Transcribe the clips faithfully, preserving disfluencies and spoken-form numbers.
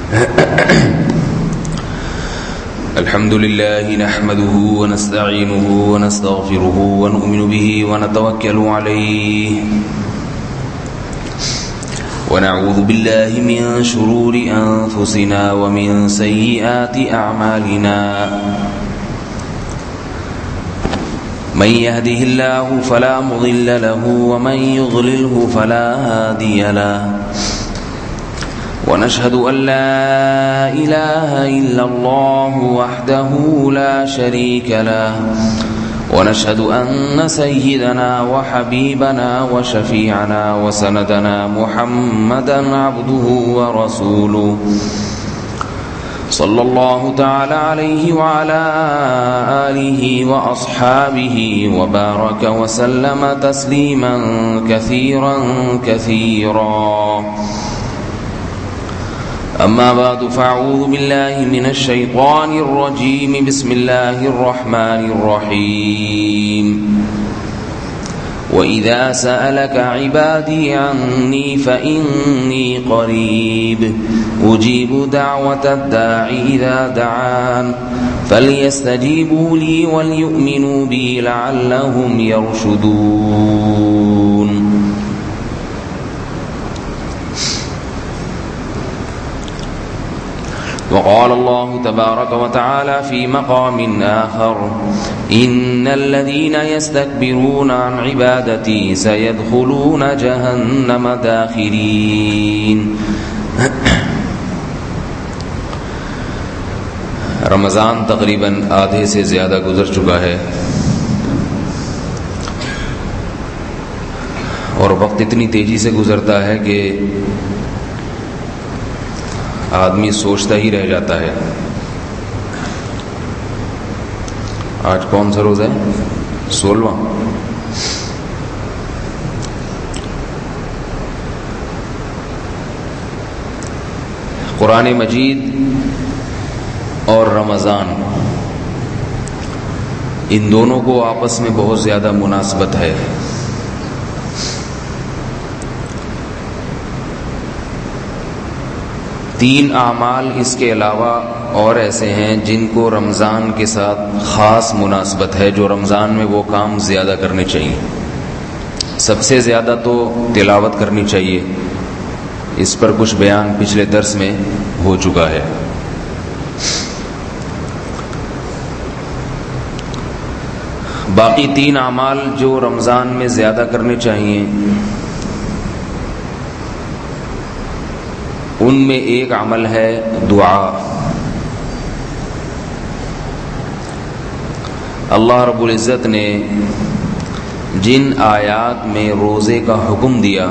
الحمد لله نحمده ونستعينه ونستغفره ونؤمن به ونتوكل عليه ونعوذ بالله من شرور أنفسنا ومن سيئات أعمالنا من يهده الله فلا مضل له ومن يضلله فلا هادي له ونشهد أن لا إله إلا الله وحده لا شريك له ونشهد أن سيدنا وحبيبنا وشفيعنا وسندنا محمدا عبده ورسوله صلى الله تعالى عليه وعلى آله وأصحابه وبارك وسلم تسليما كثيرا كثيرا أما بعد فأعوذ بالله من الشيطان الرجيم بسم الله الرحمن الرحيم وإذا سألك عبادي عني فإني قريب أجيب دعوة الداع إذا دعان فليستجيبوا لي وليؤمنوا بي لعلهم يرشدون. وقال الله تبارك وتعالى في مقام آخر إن الذين يستكبرون عن عبادتي سيدخلون جهنم داخرين. رمضان تقریباً آدھے سے زیادہ گزر چکا ہے اور وقت اتنی تیزی سے گزرتا ہے کہ آدمی سوچتا ہی رہ جاتا ہے آج کون سا روز ہے؟ سولہواں. قرآن مجید اور رمضان ان دونوں کو آپس میں بہت زیادہ مناسبت ہے. تین اعمال اس کے علاوہ اور ایسے ہیں جن کو رمضان کے ساتھ خاص مناسبت ہے، جو رمضان میں وہ کام زیادہ کرنے چاہیے. سب سے زیادہ تو تلاوت کرنی چاہیے، اس پر کچھ بیان پچھلے درس میں ہو چکا ہے. باقی تین اعمال جو رمضان میں زیادہ کرنے چاہیے، ان میں ایک عمل ہے دعا. اللہ رب العزت نے جن آیات میں روزے کا حکم دیا،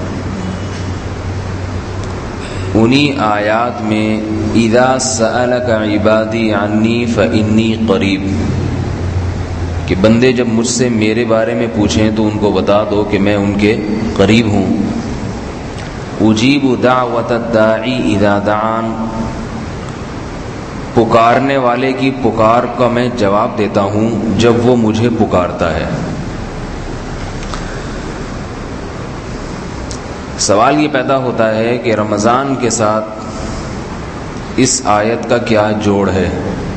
انہی آیات میں اذا سألک عبادی عنی فإنی قریب، کہ بندے جب مجھ سے میرے بارے میں پوچھیں تو ان کو بتا دو کہ میں ان کے قریب ہوں. اجیب دعوت الداعی اذا دعان، پکارنے والے کی پکار کا میں جواب دیتا ہوں جب وہ مجھے پکارتا ہے. سوال یہ پیدا ہوتا ہے کہ رمضان کے ساتھ اس آیت کا کیا جوڑ ہے؟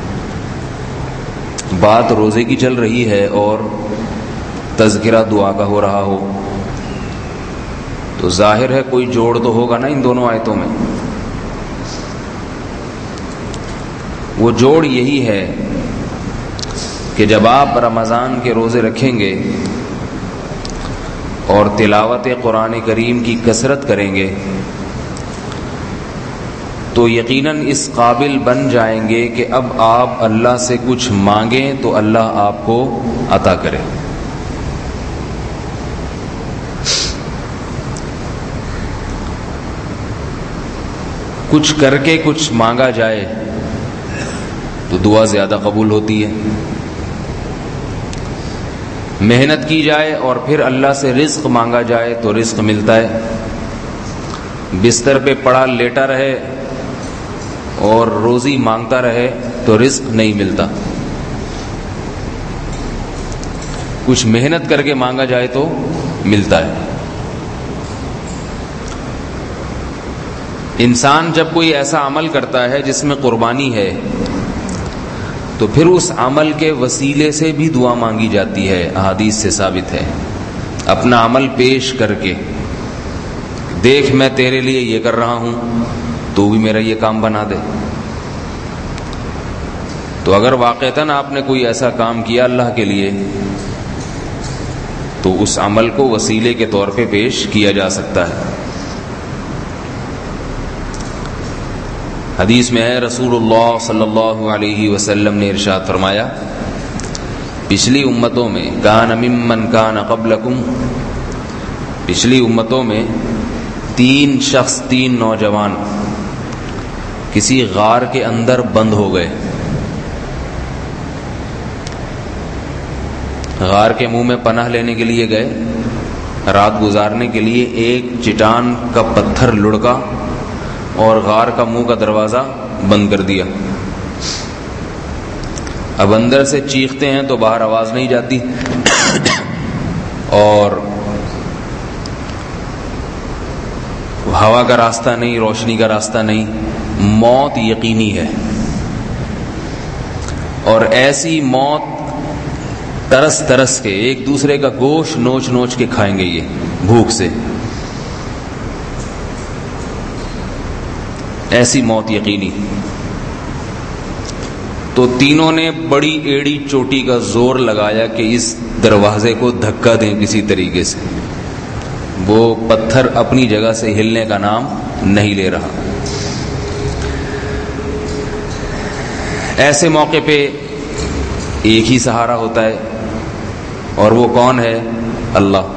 بات روزے کی چل رہی ہے اور تذکرہ دعا کا ہو رہا ہو تو ظاہر ہے کوئی جوڑ تو ہوگا نا ان دونوں آیتوں میں. وہ جوڑ یہی ہے کہ جب آپ رمضان کے روزے رکھیں گے اور تلاوت قرآن کریم کی کثرت کریں گے تو یقیناً اس قابل بن جائیں گے کہ اب آپ اللہ سے کچھ مانگیں تو اللہ آپ کو عطا کرے. کچھ کر کے کچھ مانگا جائے تو دعا زیادہ قبول ہوتی ہے. محنت کی جائے اور پھر اللہ سے رزق مانگا جائے تو رزق ملتا ہے. بستر پہ پڑا لیٹا رہے اور روزی مانگتا رہے تو رزق نہیں ملتا. کچھ محنت کر کے مانگا جائے تو ملتا ہے. انسان جب کوئی ایسا عمل کرتا ہے جس میں قربانی ہے تو پھر اس عمل کے وسیلے سے بھی دعا مانگی جاتی ہے. احادیث سے ثابت ہے. اپنا عمل پیش کر کے دیکھ میں تیرے لیے یہ کر رہا ہوں تو بھی میرا یہ کام بنا دے. تو اگر واقعتاً آپ نے کوئی ایسا کام کیا اللہ کے لیے تو اس عمل کو وسیلے کے طور پہ پیش کیا جا سکتا ہے. حدیث میں ہے رسول اللہ صلی اللہ علیہ وسلم نے ارشاد فرمایا پچھلی امتوں میں کان ممن کان قبلکم، پچھلی امتوں میں تین شخص تین نوجوان کسی غار کے اندر بند ہو گئے. غار کے منہ میں پناہ لینے کے لیے گئے، رات گزارنے کے لیے ایک چٹان کا پتھر لڑکا اور غار کا منہ کا دروازہ بند کر دیا. اب اندر سے چیختے ہیں تو باہر آواز نہیں جاتی اور ہوا کا راستہ نہیں، روشنی کا راستہ نہیں، موت یقینی ہے. اور ایسی موت ترس ترس کے ایک دوسرے کا گوشت نوچ نوچ کے کھائیں گے یہ بھوک سے. ایسی موت یقینی. تو تینوں نے بڑی ایڑی چوٹی کا زور لگایا کہ اس دروازے کو دھکا دیں کسی طریقے سے. وہ پتھر اپنی جگہ سے ہلنے کا نام نہیں لے رہا. ایسے موقع پہ ایک ہی سہارا ہوتا ہے اور وہ کون ہے؟ اللہ.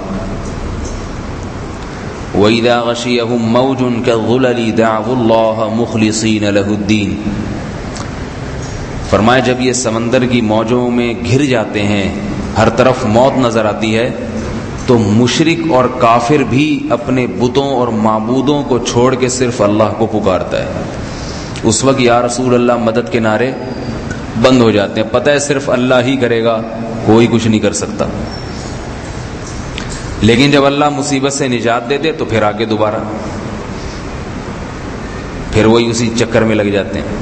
وَإِذَا غَشِيَهُمْ مَوْجٌ كَالظُّلَلِ دَعَوُا اللَّهَ مُخْلِصِينَ لَهُ الدِّينَ. فرمایا جب یہ سمندر کی موجوں میں گھر جاتے ہیں، ہر طرف موت نظر آتی ہے، تو مشرک اور کافر بھی اپنے بتوں اور معبودوں کو چھوڑ کے صرف اللہ کو پکارتا ہے. اس وقت یا رسول اللہ مدد کے نعرے بند ہو جاتے ہیں. پتہ ہے صرف اللہ ہی کرے گا، کوئی کچھ نہیں کر سکتا. لیکن جب اللہ مصیبت سے نجات دے دے تو پھر آگے دوبارہ پھر وہی اسی چکر میں لگ جاتے ہیں.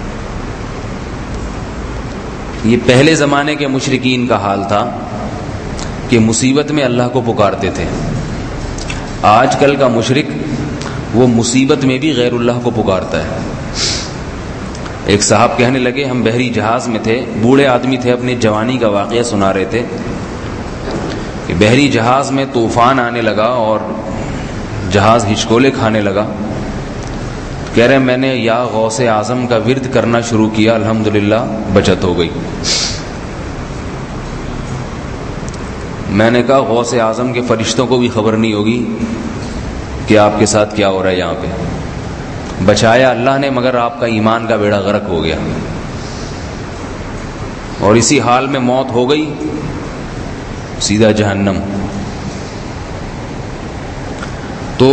یہ پہلے زمانے کے مشرکین کا حال تھا کہ مصیبت میں اللہ کو پکارتے تھے. آج کل کا مشرک وہ مصیبت میں بھی غیر اللہ کو پکارتا ہے. ایک صاحب کہنے لگے ہم بحری جہاز میں تھے، بوڑھے آدمی تھے، اپنی جوانی کا واقعہ سنا رہے تھے کہ بحری جہاز میں طوفان آنے لگا اور جہاز ہچکولے کھانے لگا. کہہ رہے میں نے یا غوث اعظم کا ورد کرنا شروع کیا، الحمدللہ بچت ہو گئی. میں نے کہا غوث اعظم کے فرشتوں کو بھی خبر نہیں ہوگی کہ آپ کے ساتھ کیا ہو رہا ہے یہاں پہ. بچایا اللہ نے، مگر آپ کا ایمان کا بیڑا غرق ہو گیا اور اسی حال میں موت ہو گئی، سیدھا جہنم. تو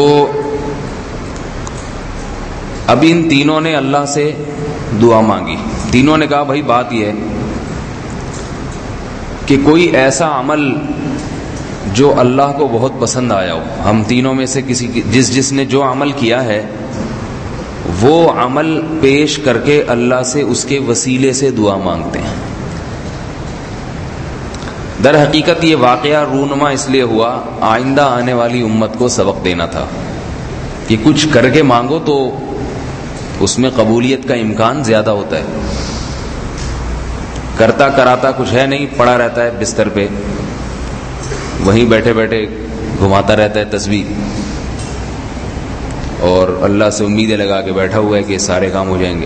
اب ان تینوں نے اللہ سے دعا مانگی. تینوں نے کہا بھائی بات یہ ہے کہ کوئی ایسا عمل جو اللہ کو بہت پسند آیا ہو. ہم تینوں میں سے کسی جس جس نے جو عمل کیا ہے وہ عمل پیش کر کے اللہ سے اس کے وسیلے سے دعا مانگتے ہیں. در حقیقت یہ واقعہ رونما اس لیے ہوا آئندہ آنے والی امت کو سبق دینا تھا کہ کچھ کر کے مانگو تو اس میں قبولیت کا امکان زیادہ ہوتا ہے. کرتا کراتا کچھ ہے نہیں، پڑا رہتا ہے بستر پہ، وہیں بیٹھے بیٹھے گھماتا رہتا ہے تسبیح اور اللہ سے امیدیں لگا کے بیٹھا ہوا ہے کہ سارے کام ہو جائیں گے.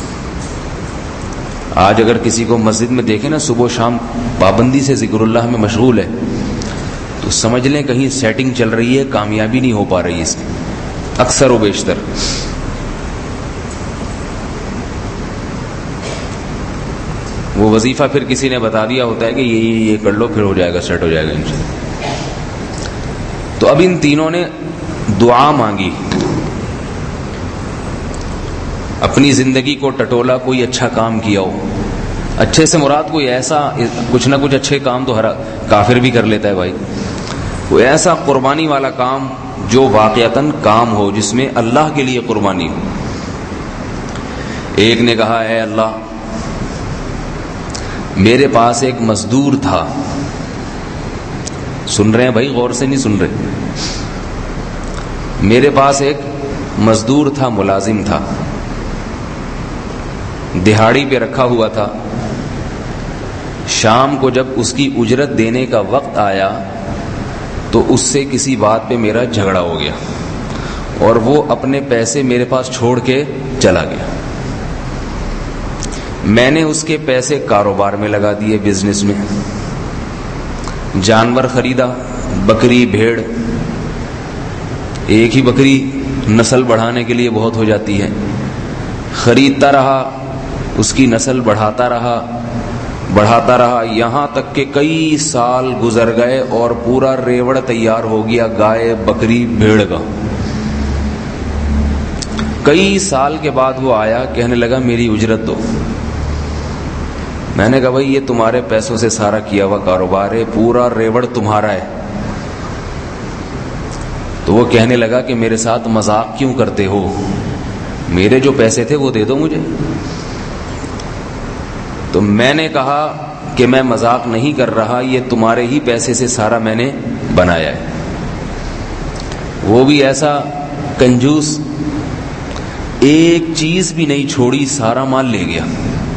آج اگر کسی کو مسجد میں دیکھیں نا صبح و شام پابندی سے ذکر اللہ میں مشغول ہے تو سمجھ لیں کہیں سیٹنگ چل رہی ہے، کامیابی نہیں ہو پا رہی اس کی اکثر و بیشتر. وہ وظیفہ پھر کسی نے بتا دیا ہوتا ہے کہ یہ یہ یہ کر لو پھر ہو جائے گا، سیٹ ہو جائے گا انشاءاللہ. تو اب ان تینوں نے دعا مانگی، اپنی زندگی کو ٹٹولا، کوئی اچھا کام کیا ہو. اچھے سے مراد کوئی ایسا، کچھ نہ کچھ اچھے کام تو ہر کافر بھی کر لیتا ہے بھائی. کوئی ایسا قربانی والا کام جو واقعتاً کام ہو، جس میں اللہ کے لیے قربانی ہو۔ ایک نے کہا اے اللہ، میرے پاس ایک مزدور تھا، سن رہے ہیں بھائی، غور سے نہیں سن رہے، میرے پاس ایک مزدور تھا، ملازم تھا، دہاڑی پہ رکھا ہوا تھا، شام کو جب اس کی اجرت دینے کا وقت آیا تو اس سے کسی بات پہ میرا جھگڑا ہو گیا اور وہ اپنے پیسے میرے پاس چھوڑ کے چلا گیا۔ میں نے اس کے پیسے کاروبار میں لگا دیے، بزنس میں، جانور خریدا، بکری بھیڑ، ایک ہی بکری نسل بڑھانے کے لیے بہت ہو جاتی ہے، خریدتا رہا، اس کی نسل بڑھاتا رہا بڑھاتا رہا یہاں تک کہ کئی سال گزر گئے اور پورا ریوڑ تیار ہو گیا گائے بکری بھیڑ کا۔ کئی سال کے بعد وہ آیا، کہنے لگا میری اجرت دو۔ میں نے کہا بھائی یہ تمہارے پیسوں سے سارا کیا ہوا کاروبار ہے، پورا ریوڑ تمہارا ہے۔ تو وہ کہنے لگا کہ میرے ساتھ مذاق کیوں کرتے ہو، میرے جو پیسے تھے وہ دے دو مجھے۔ تو میں نے کہا کہ میں مذاق نہیں کر رہا، یہ تمہارے ہی پیسے سے سارا میں نے بنایا ہے۔ وہ بھی ایسا کنجوس، ایک چیز بھی نہیں چھوڑی، سارا مال لے گیا۔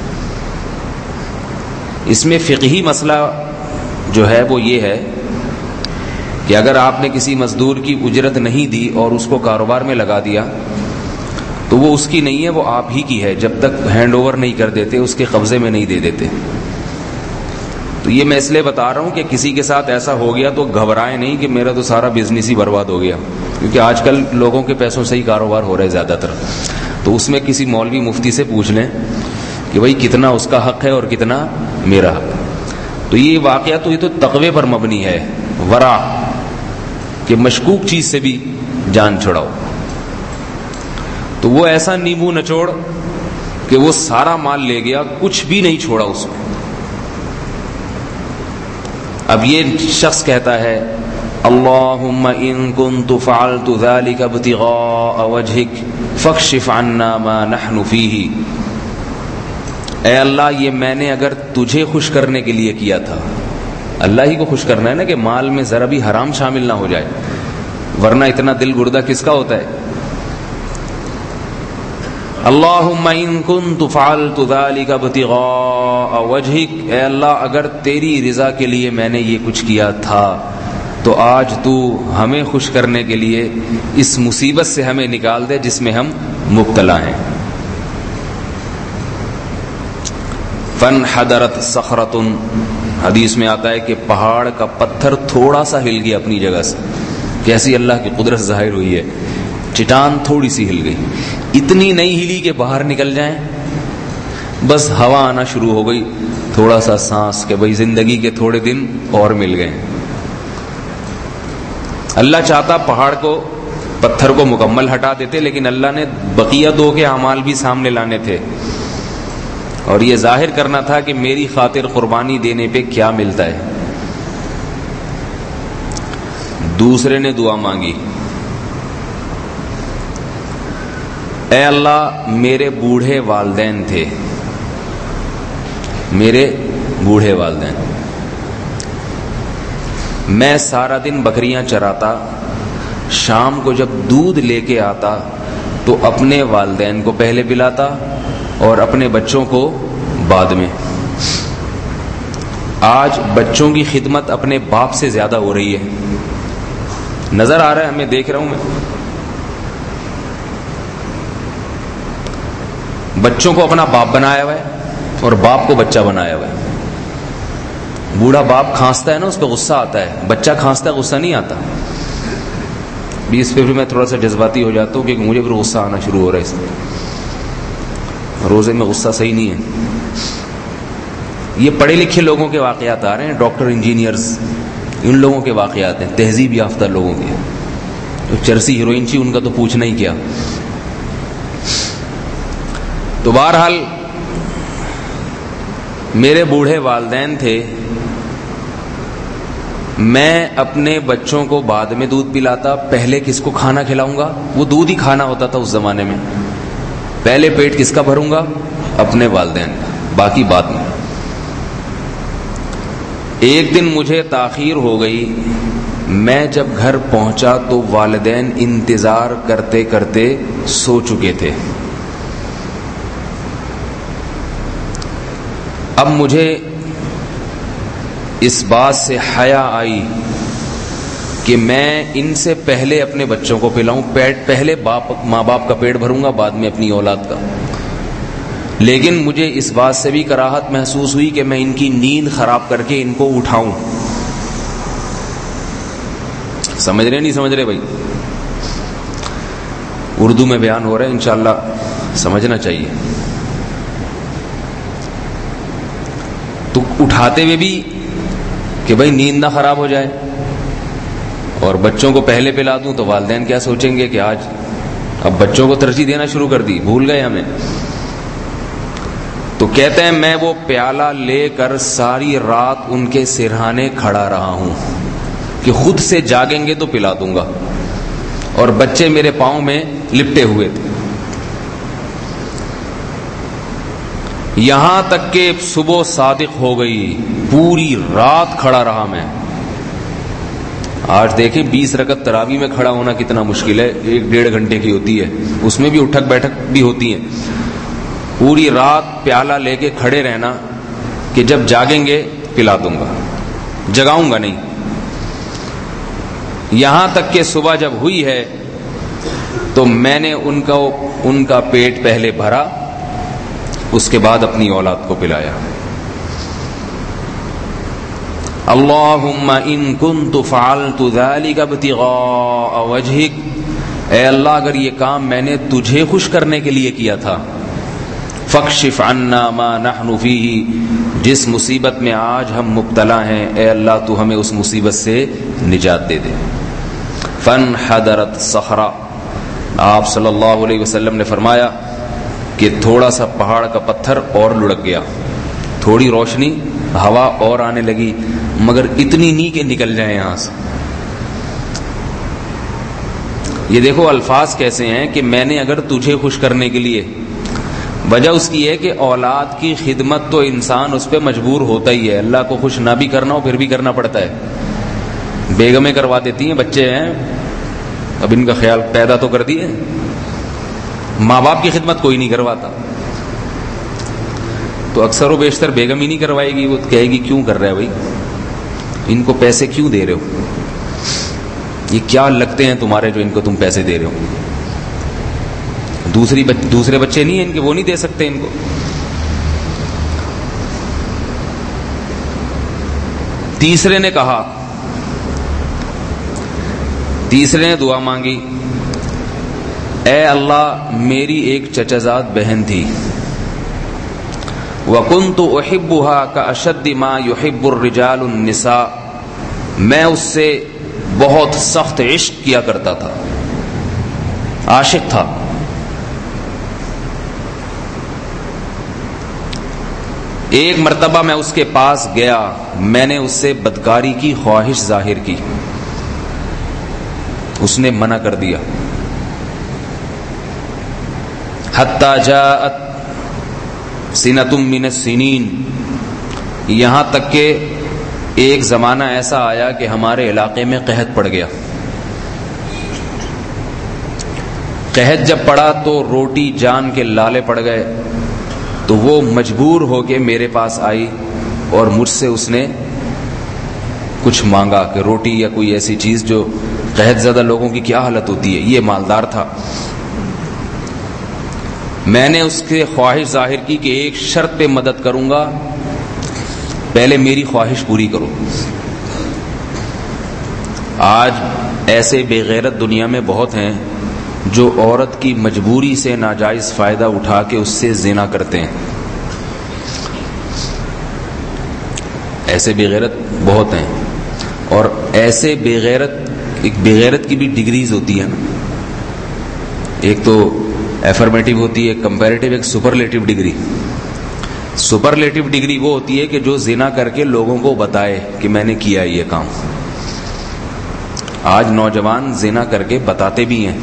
اس میں فقہی مسئلہ جو ہے وہ یہ ہے کہ اگر آپ نے کسی مزدور کی اجرت نہیں دی اور اس کو کاروبار میں لگا دیا تو وہ اس کی نہیں ہے، وہ آپ ہی کی ہے، جب تک ہینڈ اوور نہیں کر دیتے، اس کے قبضے میں نہیں دے دیتے۔ تو یہ میں اس لیے بتا رہا ہوں کہ کسی کے ساتھ ایسا ہو گیا تو گھبرائے نہیں کہ میرا تو سارا بزنس ہی برباد ہو گیا، کیونکہ آج کل لوگوں کے پیسوں سے ہی کاروبار ہو رہا ہے زیادہ تر۔ تو اس میں کسی مولوی مفتی سے پوچھ لیں کہ بھائی کتنا اس کا حق ہے اور کتنا میرا حق۔ تو یہ واقعہ تو یہ تو تقوی پر مبنی ہے، ورع، کہ مشکوک چیز سے بھی جان چھڑاؤ۔ تو وہ ایسا نیمبو نچوڑ کہ وہ سارا مال لے گیا، کچھ بھی نہیں چھوڑا اس میں۔ اب یہ شخص کہتا ہے اللہم ان کنت فعلت ذلك ابتغاء وجهك فاکشف عنا ما نحن فیہ، اے اللہ یہ میں نے اگر تجھے خوش کرنے کے لیے کیا تھا، اللہ ہی کو خوش کرنا ہے نا، کہ مال میں ذرا بھی حرام شامل نہ ہو جائے، ورنہ اتنا دل گردہ کس کا ہوتا ہے۔ اللہم ان کنت فعلت ذلك ابتغاء وجهك، اے اللہ اگر تیری رضا کے لیے میں نے یہ کچھ کیا تھا تو آج تو ہمیں خوش کرنے کے لیے اس مصیبت سے ہمیں نکال دے جس میں ہم مبتلا ہیں۔ فانحدرت صخرۃ، حدیث میں آتا ہے کہ پہاڑ کا پتھر تھوڑا سا ہل گیا اپنی جگہ سے، کیسی اللہ کی قدرت ظاہر ہوئی ہے، چٹان تھوڑی سی ہل گئی، اتنی نہیں ہلی کہ باہر نکل جائیں، بس ہوا آنا شروع ہو گئی، تھوڑا سا سانس کہ بھئی زندگی کے تھوڑے دن اور مل گئے۔ اللہ چاہتا پہاڑ کو، پتھر کو مکمل ہٹا دیتے، لیکن اللہ نے بقیہ دو کے اعمال بھی سامنے لانے تھے اور یہ ظاہر کرنا تھا کہ میری خاطر قربانی دینے پہ کیا ملتا ہے۔ دوسرے نے دعا مانگی، اے اللہ میرے بوڑھے والدین تھے، میرے بوڑھے والدین، میں سارا دن بکریاں چراتا، شام کو جب دودھ لے کے آتا تو اپنے والدین کو پہلے پلاتا اور اپنے بچوں کو بعد میں۔ آج بچوں کی خدمت اپنے باپ سے زیادہ ہو رہی ہے، نظر آ رہا ہے ہمیں، دیکھ رہا ہوں میں، بچوں کو اپنا باپ بنایا ہوا ہے اور باپ کو بچہ بنایا ہوا ہے۔ بوڑھا باپ کھانستا ہے نا، اس پہ غصہ آتا ہے، بچہ کھانستا ہے غصہ نہیں آتا۔ بیس پہ بھی میں تھوڑا سا جذباتی ہو جاتا ہوں کیونکہ مجھے پھر غصہ آنا شروع ہو رہا ہے، اس میں روزے میں غصہ صحیح نہیں ہے۔ یہ پڑھے لکھے لوگوں کے واقعات آ رہے ہیں، ڈاکٹر انجینئرز، ان لوگوں کے واقعات ہیں، تہذیب یافتہ لوگوں کے۔ تو چرسی ہیروئن چی ان کا تو پوچھنا ہی کیا۔ تو بہرحال میرے بوڑھے والدین تھے، میں اپنے بچوں کو بعد میں دودھ پلاتا، پہلے کس کو کھانا کھلاؤں گا؟ وہ دودھ ہی کھانا ہوتا تھا اس زمانے میں. پہلے پیٹ کس کا بھروں گا؟ اپنے والدین کا، باقی بعد میں. ایک دن مجھے تاخیر ہو گئی. میں جب گھر پہنچا تو والدین انتظار کرتے کرتے سو چکے تھے. اب مجھے اس بات سے حیا آئی کہ میں ان سے پہلے اپنے بچوں کو پلاؤں. پیٹ پہلے باپ ماں باپ کا پیٹ بھروں گا، بعد میں اپنی اولاد کا. لیکن مجھے اس بات سے بھی کراہت محسوس ہوئی کہ میں ان کی نیند خراب کر کے ان کو اٹھاؤں. سمجھ رہے نہیں سمجھ رہے بھائی؟ اردو میں بیان ہو رہا ہے، انشاءاللہ سمجھنا چاہیے. تو اٹھاتے ہوئے بھی کہ بھائی نیند نہ خراب ہو جائے، اور بچوں کو پہلے پلا دوں تو والدین کیا سوچیں گے کہ آج اب بچوں کو ترجیح دینا شروع کر دی، بھول گئے ہمیں. تو کہتے ہیں میں وہ پیالہ لے کر ساری رات ان کے سرہانے کھڑا رہا ہوں کہ خود سے جاگیں گے تو پلا دوں گا، اور بچے میرے پاؤں میں لپٹے ہوئے تھے. یہاں تک کہ صبح صادق ہو گئی، پوری رات کھڑا رہا میں. آج دیکھیں بیس رکعت تراویح میں کھڑا ہونا کتنا مشکل ہے، ایک ڈیڑھ گھنٹے کی ہوتی ہے، اس میں بھی اٹھک بیٹھک بھی ہوتی ہیں. پوری رات پیالہ لے کے کھڑے رہنا کہ جب جاگیں گے پلا دوں گا، جگاؤں گا نہیں. یہاں تک کہ صبح جب ہوئی ہے تو میں نے ان کا ان کا پیٹ پہلے بھرا، اس کے بعد اپنی اولاد کو پلایا. اللہم ان کنت فعلت ذلک ابتغاء وجہک، اے اللہ اگر یہ کام میں نے تجھے خوش کرنے کے لیے کیا تھا، فاکشف عنا ما نحن فیہ، جس مصیبت میں آج ہم مبتلا ہیں اے اللہ تو ہمیں اس مصیبت سے نجات دے دے. فانحدرت صخرہ، آپ صلی اللہ علیہ وسلم نے فرمایا کہ تھوڑا سا پہاڑ کا پتھر اور لڑک گیا، تھوڑی روشنی ہوا اور آنے لگی، مگر اتنی نہیں کہ نکل جائے یہاں سے. یہ دیکھو الفاظ کیسے ہیں کہ میں نے اگر تجھے خوش کرنے کے لیے. وجہ اس کی ہے کہ اولاد کی خدمت تو انسان اس پہ مجبور ہوتا ہی ہے، اللہ کو خوش نہ بھی کرنا ہو پھر بھی کرنا پڑتا ہے. بیگمیں کروا دیتی ہیں، بچے ہیں اب ان کا خیال پیدا تو کر دیے، ماں باپ کی خدمت کوئی نہیں کرواتا. تو اکثر و بیشتر بیگم ہی نہیں کروائے گی، وہ کہے گی کیوں کر رہا ہے بھائی، ان کو پیسے کیوں دے رہے ہو، یہ کیا لگتے ہیں تمہارے جو ان کو تم پیسے دے رہے ہو. دوسری بچ... دوسرے بچے نہیں ہیں ان کے، وہ نہیں دے سکتے ان کو. تیسرے نے کہا، تیسرے نے دعا مانگی، اے اللہ میری ایک چچازاد بہن تھی، وَكُنْتُ أُحِبُّهَا كَأَشَدِّ مَا يُحِبُّ الرِّجَالُ النِّسَاءَ، میں اس سے بہت سخت عشق کیا کرتا تھا، عاشق تھا. ایک مرتبہ میں اس کے پاس گیا، میں نے اس سے بدکاری کی خواہش ظاہر کی، اس نے منع کر دیا. حتی جاءت سنۃ من السنین، یہاں تک کہ ایک زمانہ ایسا آیا کہ ہمارے علاقے میں قحط پڑ گیا. قحط جب پڑا تو روٹی جان کے لالے پڑ گئے، تو وہ مجبور ہو کے میرے پاس آئی اور مجھ سے اس نے کچھ مانگا کہ روٹی یا کوئی ایسی چیز، جو قحط زدہ لوگوں کی کیا حالت ہوتی ہے. یہ مالدار تھا. میں نے اس کے خواہش ظاہر کی کہ ایک شرط پہ مدد کروں گا، پہلے میری خواہش پوری کرو. آج ایسے بے غیرت دنیا میں بہت ہیں جو عورت کی مجبوری سے ناجائز فائدہ اٹھا کے اس سے زنا کرتے ہیں. ایسے بے غیرت بہت ہیں. اور ایسے بے غیرت، ایک بے غیرت کی بھی ڈگریز ہوتی ہے نا، ایک تو ایفرمیٹو ہوتی ہے، کمپیریٹو، ایک سپرلیٹو ڈگری. سپرلیٹو ڈگری وہ ہوتی ہے کہ جو زنا کر کے لوگوں کو بتائے کہ میں نے کیا یہ کام. آج نوجوان زنا کر کے بتاتے بھی ہیں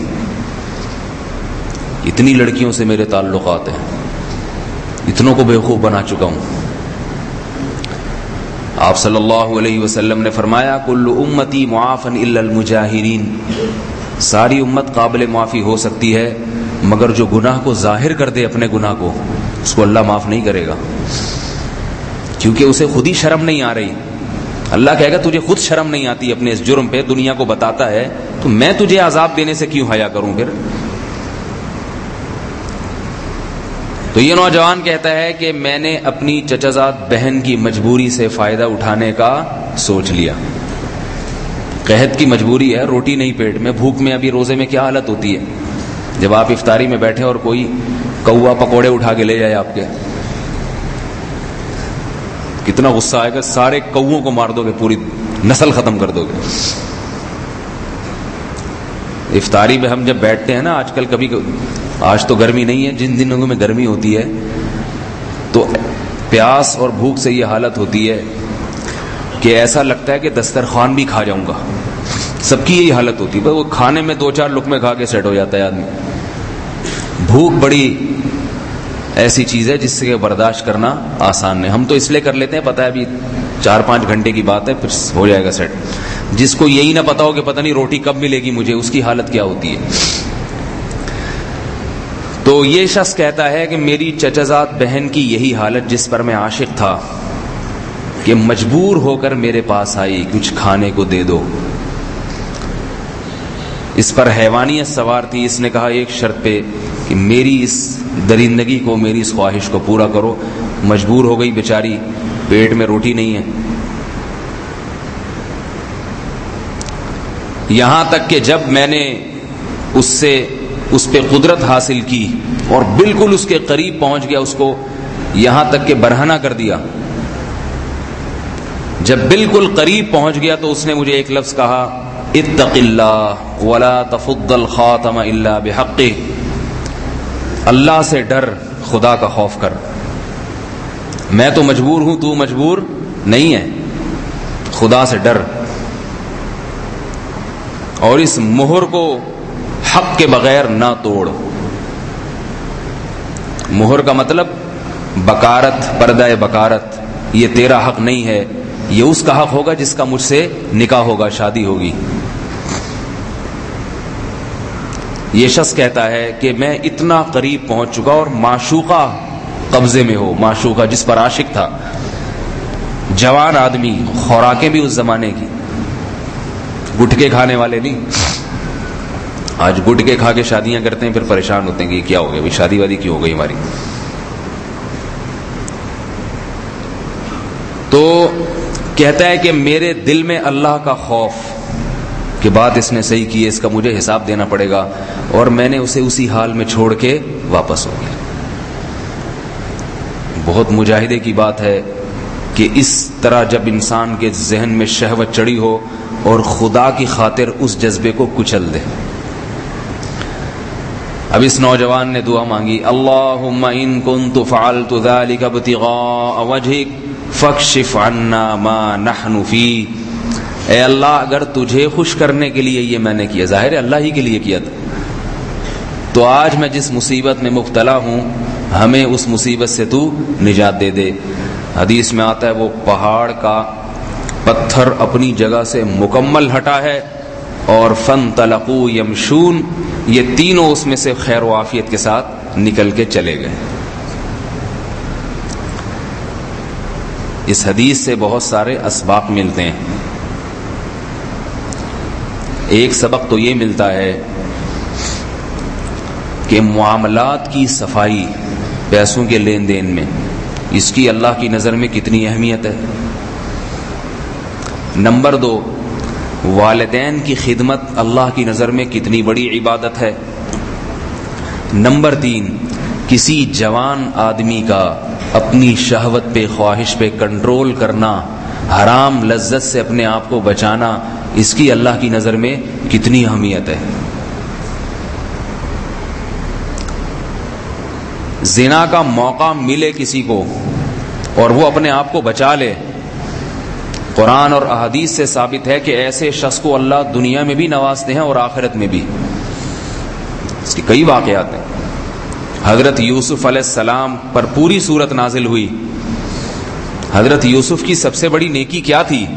اتنی لڑکیوں سے میرے تعلقات ہیں، اتنوں کو بیوقوف بنا چکا ہوں۔ آپ صلی اللہ علیہ وسلم نے فرمایا کل امتی معافن الا المجاہرین، ساری امت قابل معافی ہو سکتی ہے مگر جو گناہ کو ظاہر کر دے اپنے گناہ کو، اس کو اللہ معاف نہیں کرے گا، کیونکہ اسے خود ہی شرم نہیں آ رہی۔ اللہ کہے گا تجھے خود شرم نہیں آتی اپنے اس جرم پہ، دنیا کو بتاتا ہے، تو میں تجھے عذاب دینے سے کیوں حیا کروں پھر؟ تو یہ نوجوان کہتا ہے کہ میں نے اپنی چچازاد بہن کی مجبوری سے فائدہ اٹھانے کا سوچ لیا۔ قحط کی مجبوری ہے، روٹی نہیں پیٹ میں، بھوک میں، ابھی روزے میں کیا حالت ہوتی ہے جب آپ افطاری میں بیٹھے اور کوئی کوا پکوڑے اٹھا کے لے جائے آپ کے، کتنا غصہ آئے گا، سارے کووں کو مار دو گے، پوری نسل ختم کر دو گے۔ افطاری میں ہم جب بیٹھتے ہیں نا آج کل، کبھی آج تو گرمی نہیں ہے، جن دنوں میں گرمی ہوتی ہے تو پیاس اور بھوک سے یہ حالت ہوتی ہے کہ ایسا لگتا ہے کہ دسترخوان بھی کھا جاؤں گا، سب کی یہی حالت ہوتی ہے، وہ کھانے میں دو چار لقمے کھا کے سیٹ ہو جاتا ہے آدمی۔ بھوک بڑی ایسی چیز ہے جس سے برداشت کرنا آسان نہیں، ہم تو اس لیے کر لیتے ہیں پتہ ہے ابھی چار پانچ گھنٹے کی بات ہے پھر ہو جائے گا سیٹ۔ جس کو یہی نہ پتا ہو کہ پتہ نہیں روٹی کب ملے گی مجھے، اس کی حالت کیا ہوتی ہے۔ تو یہ شخص کہتا ہے کہ میری چچازاد بہن کی یہی حالت جس پر میں عاشق تھا کہ مجبور ہو کر میرے پاس آئی، کچھ کھانے کو دے دو۔ اس پر حیوانیت سوار تھی، اس نے کہا ایک شرط پہ کہ میری اس درندگی کو، میری اس خواہش کو پورا کرو۔ مجبور ہو گئی بیچاری، پیٹ میں روٹی نہیں ہے، یہاں تک کہ جب میں نے اس سے اس پہ قدرت حاصل کی اور بالکل اس کے قریب پہنچ گیا، اس کو یہاں تک کہ برہنہ کر دیا، جب بالکل قریب پہنچ گیا تو اس نے مجھے ایک لفظ کہا اتق اللہ ولا تفض الخاتم الا بحقہ، اللہ سے ڈر، خدا کا خوف کر، میں تو مجبور ہوں، تو مجبور نہیں ہے، خدا سے ڈر، اور اس مہر کو حق کے بغیر نہ توڑ۔ مہر کا مطلب بکارت، پردہ بکارت، یہ تیرا حق نہیں ہے، یہ اس کا حق ہوگا جس کا مجھ سے نکاح ہوگا، شادی ہوگی۔ یہ شخص کہتا ہے کہ میں اتنا قریب پہنچ چکا اور معشوقہ قبضے میں ہو، معشوقہ جس پر عاشق تھا، جوان آدمی، خوراکیں بھی اس زمانے کی، گٹکے کھانے والے نہیں۔ آج گٹکے کھا کے شادیاں کرتے ہیں پھر پریشان ہوتے ہیں کہ کیا ہو گیا، شادی وادی کیوں ہو گئی ہماری۔ تو کہتا ہے کہ میرے دل میں اللہ کا خوف کہ بات اس نے صحیح کی ہے، اس کا مجھے حساب دینا پڑے گا، اور میں نے اسے اسی حال میں چھوڑ کے واپس ہو گیا۔ بہت مجاہدے کی بات ہے کہ اس طرح جب انسان کے ذہن میں شہوت چڑھی ہو اور خدا کی خاطر اس جذبے کو کچل دے۔ اب اس نوجوان نے دعا مانگی، اللہم ان کنت فعلت ذلک ابتغاء وجہک فاکشف عنا ما نحن فیہ، اے اللہ اگر تجھے خوش کرنے کے لیے یہ میں نے کیا، ظاہر ہے اللہ ہی کے لیے کیا تھا، تو آج میں جس مصیبت میں مبتلا ہوں ہمیں اس مصیبت سے تو نجات دے دے۔ حدیث میں آتا ہے وہ پہاڑ کا پتھر اپنی جگہ سے مکمل ہٹا ہے، اور فانطلقوا یمشون، یہ تینوں اس میں سے خیر و عافیت کے ساتھ نکل کے چلے گئے۔ اس حدیث سے بہت سارے اسباق ملتے ہیں۔ ایک سبق تو یہ ملتا ہے کہ معاملات کی صفائی، پیسوں کے لین دین میں، اس کی اللہ کی نظر میں کتنی اہمیت ہے۔ نمبر دو، والدین کی خدمت اللہ کی نظر میں کتنی بڑی عبادت ہے۔ نمبر تین، کسی جوان آدمی کا اپنی شہوت پہ، خواہش پہ کنٹرول کرنا، حرام لذت سے اپنے آپ کو بچانا، اس کی اللہ کی نظر میں کتنی اہمیت ہے۔ زنا کا موقع ملے کسی کو اور وہ اپنے آپ کو بچا لے قرآن اور احادیث سے ثابت ہے کہ ایسے شخص کو اللہ دنیا میں بھی نوازتے ہیں اور آخرت میں بھی. اس کی کئی واقعات ہیں. حضرت یوسف علیہ السلام پر پوری سورت نازل ہوئی. حضرت یوسف کی سب سے بڑی نیکی کیا تھی؟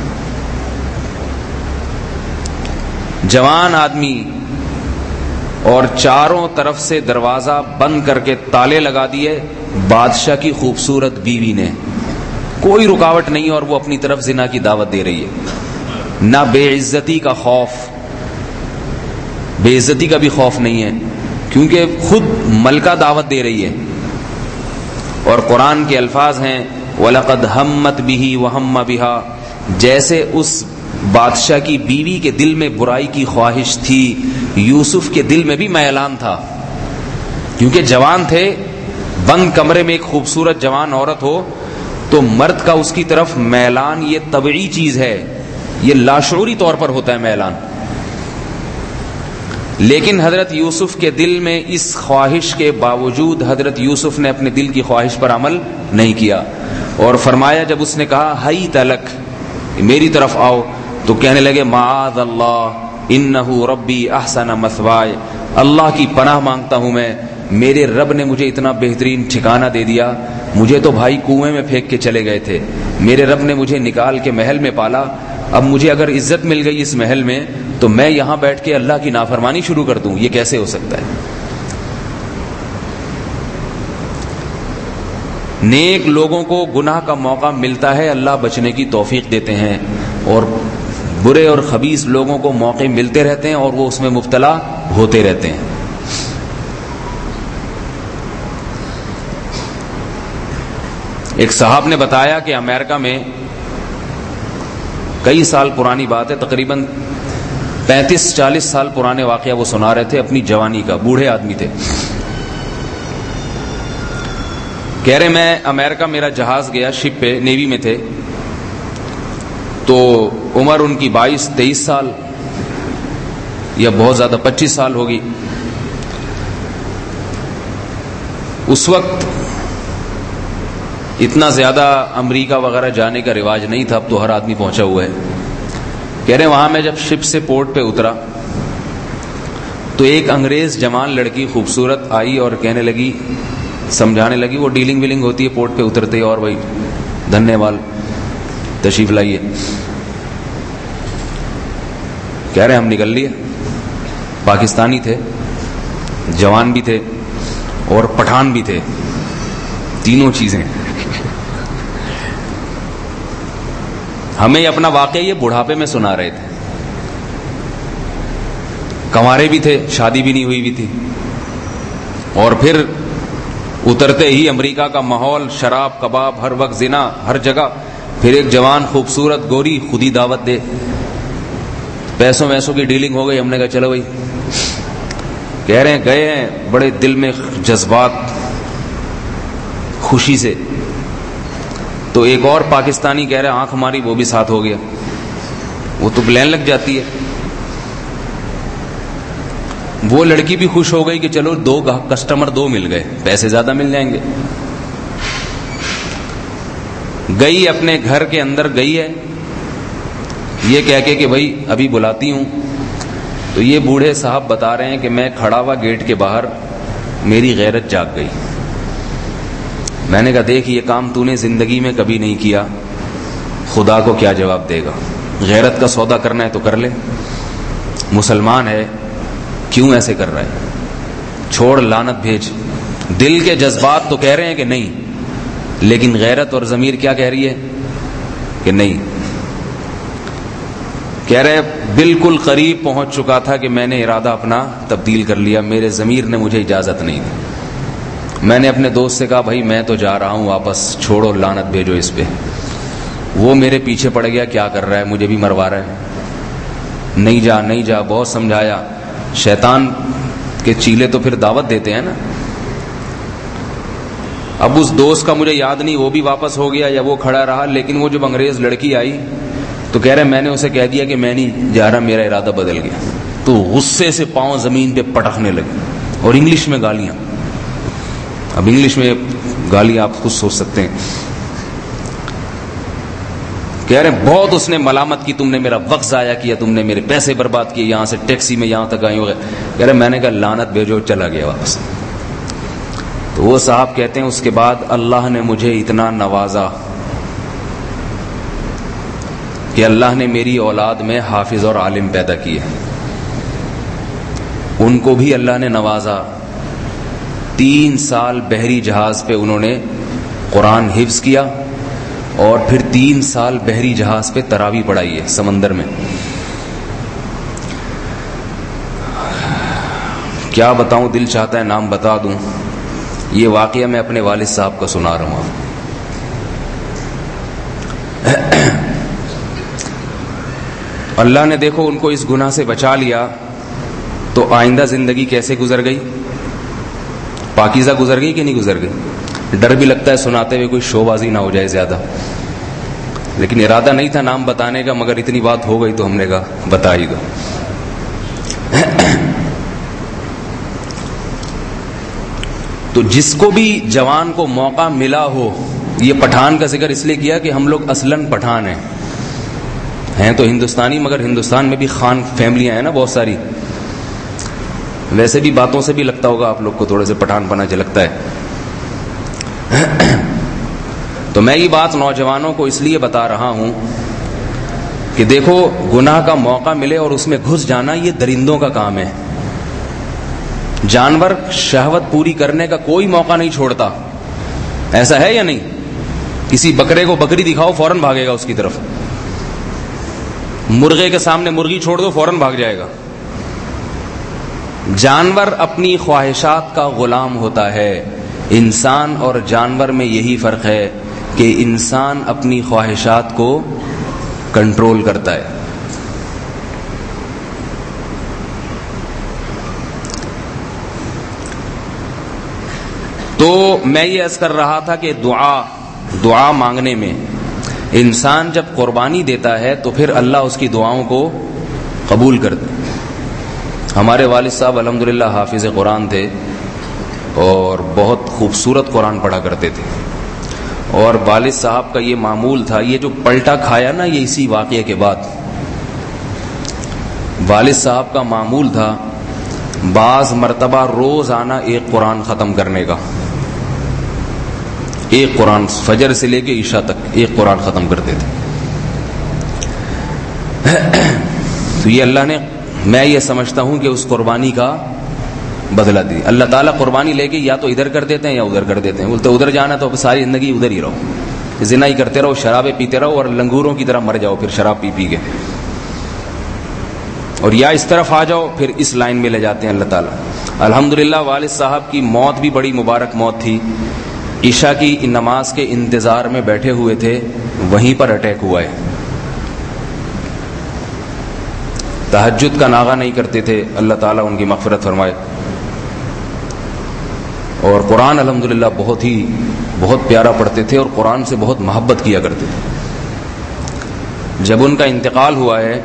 جوان آدمی اور چاروں طرف سے دروازہ بند کر کے تالے لگا دیے بادشاہ کی خوبصورت بیوی نے. کوئی رکاوٹ نہیں اور وہ اپنی طرف زنا کی دعوت دے رہی ہے. نہ بے عزتی کا خوف، بے عزتی کا بھی خوف نہیں ہے کیونکہ خود ملکہ دعوت دے رہی ہے. اور قرآن کے الفاظ ہیں وَلَقَدْ هَمَّتْ بِهِ وَهَمَّ بِهَا. جیسے اس بادشاہ کی بیوی کے دل میں برائی کی خواہش تھی، یوسف کے دل میں بھی میلان تھا. کیونکہ جوان تھے، بند کمرے میں ایک خوبصورت جوان عورت ہو تو مرد کا اس کی طرف میلان یہ طبعی چیز ہے، یہ لاشعوری طور پر ہوتا ہے میلان. لیکن حضرت یوسف کے دل میں اس خواہش کے باوجود حضرت یوسف نے اپنے دل کی خواہش پر عمل نہیں کیا. اور فرمایا جب اس نے کہا ہئی تلک، میری طرف آؤ، تو کہنے لگے معاذ اللہ انہ ربی احسن مثوائے. اللہ کی پناہ مانگتا ہوں میں، میرے رب نے مجھے اتنا بہترین ٹھکانہ دے دیا. مجھے تو بھائی کنویں میں پھینک کے چلے گئے تھے، میرے رب نے مجھے نکال کے محل میں پالا. اب مجھے اگر عزت مل گئی اس محل میں تو میں یہاں بیٹھ کے اللہ کی نافرمانی شروع کر دوں، یہ کیسے ہو سکتا ہے؟ نیک لوگوں کو گناہ کا موقع ملتا ہے، اللہ بچنے کی توفیق دیتے ہیں، اور برے اور خبیث لوگوں کو موقع ملتے رہتے ہیں اور وہ اس میں مبتلا ہوتے رہتے ہیں. ایک صاحب نے بتایا کہ امریکہ میں کئی سال پرانی بات ہے، تقریباً پینتیس چالیس سال پرانے واقعہ وہ سنا رہے تھے اپنی جوانی کا. بوڑھے آدمی تھے. کہہ رہے میں امریکہ میرا جہاز گیا شپ پہ، نیوی میں تھے، تو عمر ان کی بائیس تیئیس سال یا بہت زیادہ پچیس سال ہوگی. اس وقت اتنا زیادہ امریکہ وغیرہ جانے کا رواج نہیں تھا، اب تو ہر آدمی پہنچا ہوا ہے. کہہ رہے وہاں میں جب شپ سے پورٹ پہ اترا تو ایک انگریز جوان لڑکی خوبصورت آئی اور کہنے لگی، سمجھانے لگی، وہ ڈیلنگ ویلنگ ہوتی ہے پورٹ پہ اترتے اور بھائی دھنیہ واد تشریف لائیے. کہہ رہے ہم نکل لیے. پاکستانی تھے، جوان بھی تھے اور پٹھان بھی تھے، تینوں چیزیں. ہمیں اپنا واقعہ یہ بڑھاپے میں سنا رہے تھے. کنوارے بھی تھے، شادی بھی نہیں ہوئی بھی تھی. اور پھر اترتے ہی امریکہ کا ماحول، شراب کباب، ہر وقت زنا ہر جگہ. پھر ایک جوان خوبصورت گوری خودی دعوت دے، پیسوں ویسوں کی ڈیلنگ ہو گئی. ہم نے کہا چلو بھائی. کہہ رہے ہیں گئے ہیں بڑے دل میں جذبات، خوشی سے. تو ایک اور پاکستانی کہہ رہے آنکھ ہماری، وہ بھی ساتھ ہو گیا. وہ تو پلین لگ جاتی ہے. وہ لڑکی بھی خوش ہو گئی کہ چلو دو کسٹمر دو مل گئے، پیسے زیادہ مل جائیں گے. گئی اپنے گھر کے اندر گئی ہے یہ کہہ کے کہ بھائی ابھی بلاتی ہوں. تو یہ بوڑھے صاحب بتا رہے ہیں کہ میں کھڑا ہوا گیٹ کے باہر، میری غیرت جاگ گئی. میں نے کہا دیکھ یہ کام تو نے زندگی میں کبھی نہیں کیا، خدا کو کیا جواب دے گا. غیرت کا سودا کرنا ہے تو کر لے، مسلمان ہے کیوں ایسے کر رہا ہے؟ چھوڑ، لعنت بھیج. دل کے جذبات تو کہہ رہے ہیں کہ نہیں، لیکن غیرت اور ضمیر کیا کہہ رہی ہے کہ نہیں. کہہ رہے بالکل قریب پہنچ چکا تھا کہ میں نے ارادہ اپنا تبدیل کر لیا، میرے ضمیر نے مجھے اجازت نہیں دی. میں نے اپنے دوست سے کہا بھائی میں تو جا رہا ہوں واپس، چھوڑو لعنت بھیجو اس پہ. وہ میرے پیچھے پڑ گیا، کیا کر رہا ہے، مجھے بھی مروا رہا ہے. نہیں جا نہیں جا، بہت سمجھایا. شیطان کے چیلے تو پھر دعوت دیتے ہیں نا. اب اس دوست کا مجھے یاد نہیں وہ بھی واپس ہو گیا یا وہ کھڑا رہا، لیکن وہ جب انگریز لڑکی آئی تو کہہ رہے میں نے اسے کہہ دیا کہ میں نہیں جا رہا، میرا ارادہ بدل گیا. تو غصے سے پاؤں زمین پہ پٹکنے لگے اور انگلش میں گالیاں. اب انگلش میں گالیاں آپ خود سوچ سکتے ہیں. کہہ رہے ہیں بہت اس نے ملامت کی، تم نے میرا وقت ضائع کیا، تم نے میرے پیسے برباد کیے، یہاں سے ٹیکسی میں یہاں تک آئے ہو گئے. کہہ رہے میں نے کہا لعنت بھیجو، چلا گیا واپس. تو وہ صاحب کہتے ہیں اس کے بعد اللہ نے مجھے اتنا نوازا کہ اللہ نے میری اولاد میں حافظ اور عالم پیدا کیے. ان کو بھی اللہ نے نوازا. تین سال بحری جہاز پہ انہوں نے قرآن حفظ کیا اور پھر تین سال بحری جہاز پہ تراویح پڑھائی ہے سمندر میں. کیا بتاؤں، دل چاہتا ہے نام بتا دوں. یہ واقعہ میں اپنے والد صاحب کا سنا رہا ہوں. اللہ نے دیکھو ان کو اس گناہ سے بچا لیا تو آئندہ زندگی کیسے گزر گئی؟ پاکیزہ گزر گئی کہ نہیں گزر گئی؟ ڈر بھی لگتا ہے سناتے ہوئے کوئی شو بازی نہ ہو جائے زیادہ، لیکن ارادہ نہیں تھا نام بتانے کا، مگر اتنی بات ہو گئی تو ہم نے کہا بتا ہی دو. تو جس کو بھی جوان کو موقع ملا ہو، یہ پٹھان کا ذکر اس لیے کیا کہ ہم لوگ اصلاً پٹھان ہیں ہیں تو ہندوستانی، مگر ہندوستان میں بھی خان فیملیاں ہیں نا بہت ساری. ویسے بھی باتوں سے بھی لگتا ہوگا آپ لوگ کو تھوڑے سے پٹھان پنا جھلکتا ہے. تو میں یہ بات نوجوانوں کو اس لیے بتا رہا ہوں کہ دیکھو گناہ کا موقع ملے اور اس میں گھس جانا یہ درندوں کا کام ہے. جانور شہوت پوری کرنے کا کوئی موقع نہیں چھوڑتا، ایسا ہے یا نہیں؟ کسی بکرے کو بکری دکھاؤ فوراً بھاگے گا اس کی طرف. مرغے کے سامنے مرغی چھوڑ دو فوراً بھاگ جائے گا. جانور اپنی خواہشات کا غلام ہوتا ہے. انسان اور جانور میں یہی فرق ہے کہ انسان اپنی خواہشات کو کنٹرول کرتا ہے. تو میں یہ عرض کر رہا تھا کہ دعا دعا مانگنے میں انسان جب قربانی دیتا ہے تو پھر اللہ اس کی دعاؤں کو قبول کرتا ہے. ہمارے والد صاحب الحمدللہ حافظ قرآن تھے اور بہت خوبصورت قرآن پڑھا کرتے تھے. اور والد صاحب کا یہ معمول تھا، یہ جو پلٹا کھایا نا یہ اسی واقعے کے بعد، والد صاحب کا معمول تھا بعض مرتبہ روز آنا ایک قرآن ختم کرنے کا. ایک قرآن فجر سے لے کے عشاء تک ایک قرآن ختم کرتے تھے. تو یہ اللہ نے، میں یہ سمجھتا ہوں کہ اس قربانی کا بدلہ دی. اللہ تعالیٰ قربانی لے کے یا تو ادھر کر دیتے ہیں یا ادھر کر دیتے ہیں. بولتے ادھر جانا تو ساری زندگی ادھر ہی رہو، زنا ہی کرتے رہو، شرابیں پیتے رہو اور لنگوروں کی طرح مر جاؤ پھر شراب پی پی کے. اور یا اس طرف آ جاؤ پھر اس لائن میں لے جاتے ہیں اللہ تعالیٰ. الحمدللہ والد صاحب کی موت بھی بڑی مبارک موت تھی. عشاء کی نماز کے انتظار میں بیٹھے ہوئے تھے، وہیں پر اٹیک ہوا ہے. تہجد کا ناغہ نہیں کرتے تھے، اللہ تعالیٰ ان کی مغفرت فرمائے. اور قرآن الحمدللہ بہت ہی بہت پیارا پڑھتے تھے اور قرآن سے بہت محبت کیا کرتے تھے. جب ان کا انتقال ہوا ہے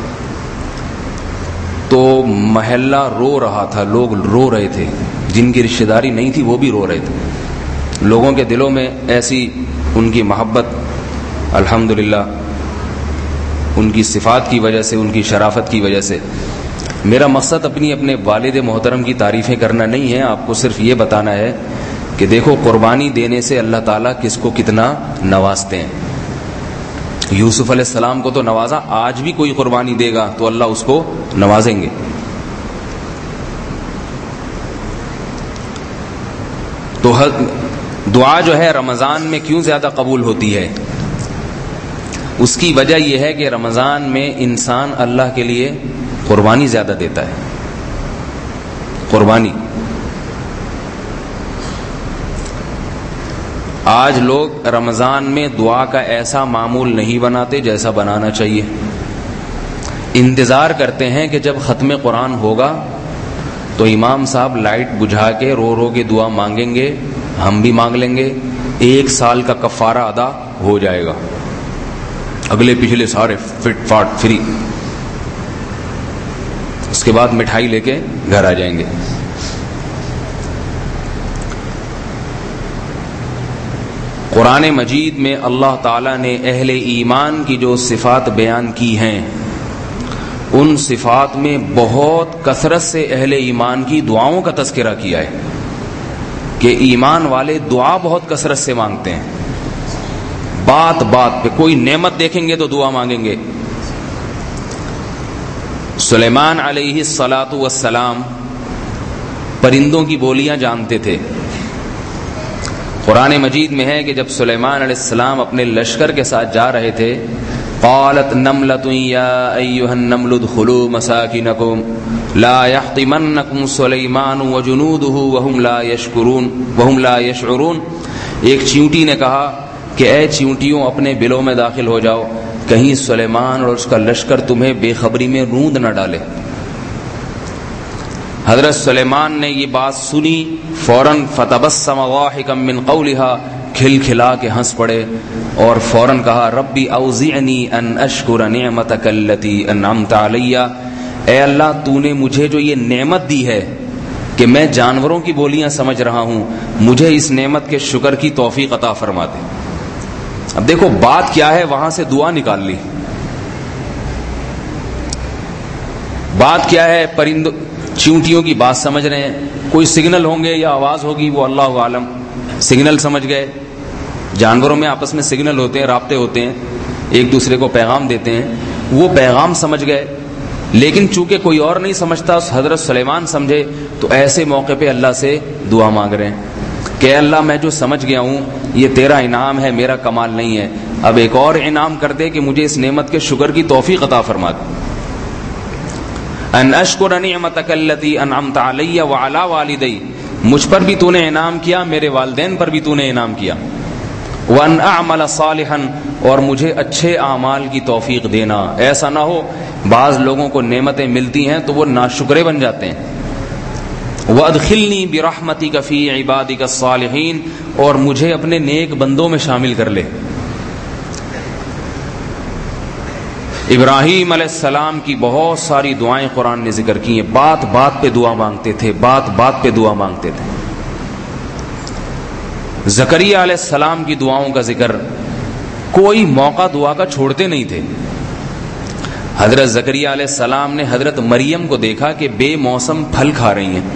تو محلہ رو رہا تھا، لوگ رو رہے تھے، جن کی رشتہ داری نہیں تھی وہ بھی رو رہے تھے. لوگوں کے دلوں میں ایسی ان کی محبت الحمدللہ ان کی صفات کی وجہ سے، ان کی شرافت کی وجہ سے. میرا مقصد اپنی اپنے والد محترم کی تعریفیں کرنا نہیں ہے، آپ کو صرف یہ بتانا ہے کہ دیکھو قربانی دینے سے اللہ تعالیٰ کس کو کتنا نوازتے ہیں. یوسف علیہ السلام کو تو نوازا، آج بھی کوئی قربانی دے گا تو اللہ اس کو نوازیں گے. تو دعا جو ہے رمضان میں کیوں زیادہ قبول ہوتی ہے؟ اس کی وجہ یہ ہے کہ رمضان میں انسان اللہ کے لیے قربانی زیادہ دیتا ہے. قربانی آج لوگ رمضان میں دعا کا ایسا معمول نہیں بناتے جیسا بنانا چاہیے. انتظار کرتے ہیں کہ جب ختم قرآن ہوگا تو امام صاحب لائٹ بجھا کے رو رو کے دعا مانگیں گے، ہم بھی مانگ لیں گے، ایک سال کا کفارہ ادا ہو جائے گا، اگلے پچھلے سارے فٹ فاٹ فری. اس کے بعد مٹھائی لے کے گھر آ جائیں گے. قرآن مجید میں اللہ تعالیٰ نے اہل ایمان کی جو صفات بیان کی ہیں ان صفات میں بہت کثرت سے اہل ایمان کی دعاؤں کا تذکرہ کیا ہے کہ ایمان والے دعا بہت کثرت سے مانگتے ہیں. بات بات پہ کوئی نعمت دیکھیں گے تو دعا مانگیں گے. سلیمان علیہ الصلاۃ والسلام پرندوں کی بولیاں جانتے تھے. قرآن مجید میں ہے کہ جب سلیمان علیہ السلام اپنے لشکر کے ساتھ جا رہے تھے قالت نملۃ یا ایھا النمل ادخلوا مساکنکم لا یحطمنکم سلیمان وجنودہ وہم لا یشکرون وہم لا یشعرون. ایک چیونٹی نے کہا کہ اے چیونٹیوں اپنے بلوں میں داخل ہو جاؤ کہیں سلیمان اور اس کا لشکر تمہیں بے خبری میں روند نہ ڈالے. حضرت سلیمان نے یہ بات سنی فوراً فتبسم ضاحکا من قولها کھل کھلا کے ہنس پڑے اور فوراً کہا ربی اوزعنی ان اشکر نعمتک التی انعمت علی. اے اللہ تو نے مجھے جو یہ نعمت دی ہے کہ میں جانوروں کی بولیاں سمجھ رہا ہوں مجھے اس نعمت کے شکر کی توفیق عطا فرما دے. اب دیکھو بات کیا ہے وہاں سے دعا نکال لی. بات کیا ہے پرند چیونٹیوں کی بات سمجھ رہے ہیں. کوئی سگنل ہوں گے یا آواز ہوگی وہ اللہ عالم. سگنل سمجھ گئے. جانوروں میں آپس میں سگنل ہوتے ہیں رابطے ہوتے ہیں ایک دوسرے کو پیغام دیتے ہیں وہ پیغام سمجھ گئے. لیکن چونکہ کوئی اور نہیں سمجھتا حضرت سلیمان سمجھے تو ایسے موقع پہ اللہ سے دعا مانگ رہے ہیں کہ اللہ میں جو سمجھ گیا ہوں یہ تیرا انعام ہے میرا کمال نہیں ہے. اب ایک اور انعام کر دے کہ مجھے اس نعمت کے شکر کی توفیق عطا فرما دے. ان اشکر نعمتک التی انعمت علی وعلی والدی مجھ پر بھی تو نے انعام کیا میرے والدین پر بھی تو نے انعام کیا. وان اعمل صالحا اور مجھے اچھے اعمال کی توفیق دینا. ایسا نہ ہو بعض لوگوں کو نعمتیں ملتی ہیں تو وہ ناشکرے بن جاتے ہیں. وادخلنی برحمتک فی عبادک الصالحین اور مجھے اپنے نیک بندوں میں شامل کر لے. ابراہیم علیہ السلام کی بہت ساری دعائیں قرآن نے ذکر کی ہیں. بات بات پہ دعا مانگتے تھے بات بات پہ دعا مانگتے تھے. زکریا علیہ السلام کی دعاؤں کا ذکر کوئی موقع دعا کا چھوڑتے نہیں تھے. حضرت زکریا علیہ السلام نے حضرت مریم کو دیکھا کہ بے موسم پھل کھا رہی ہیں.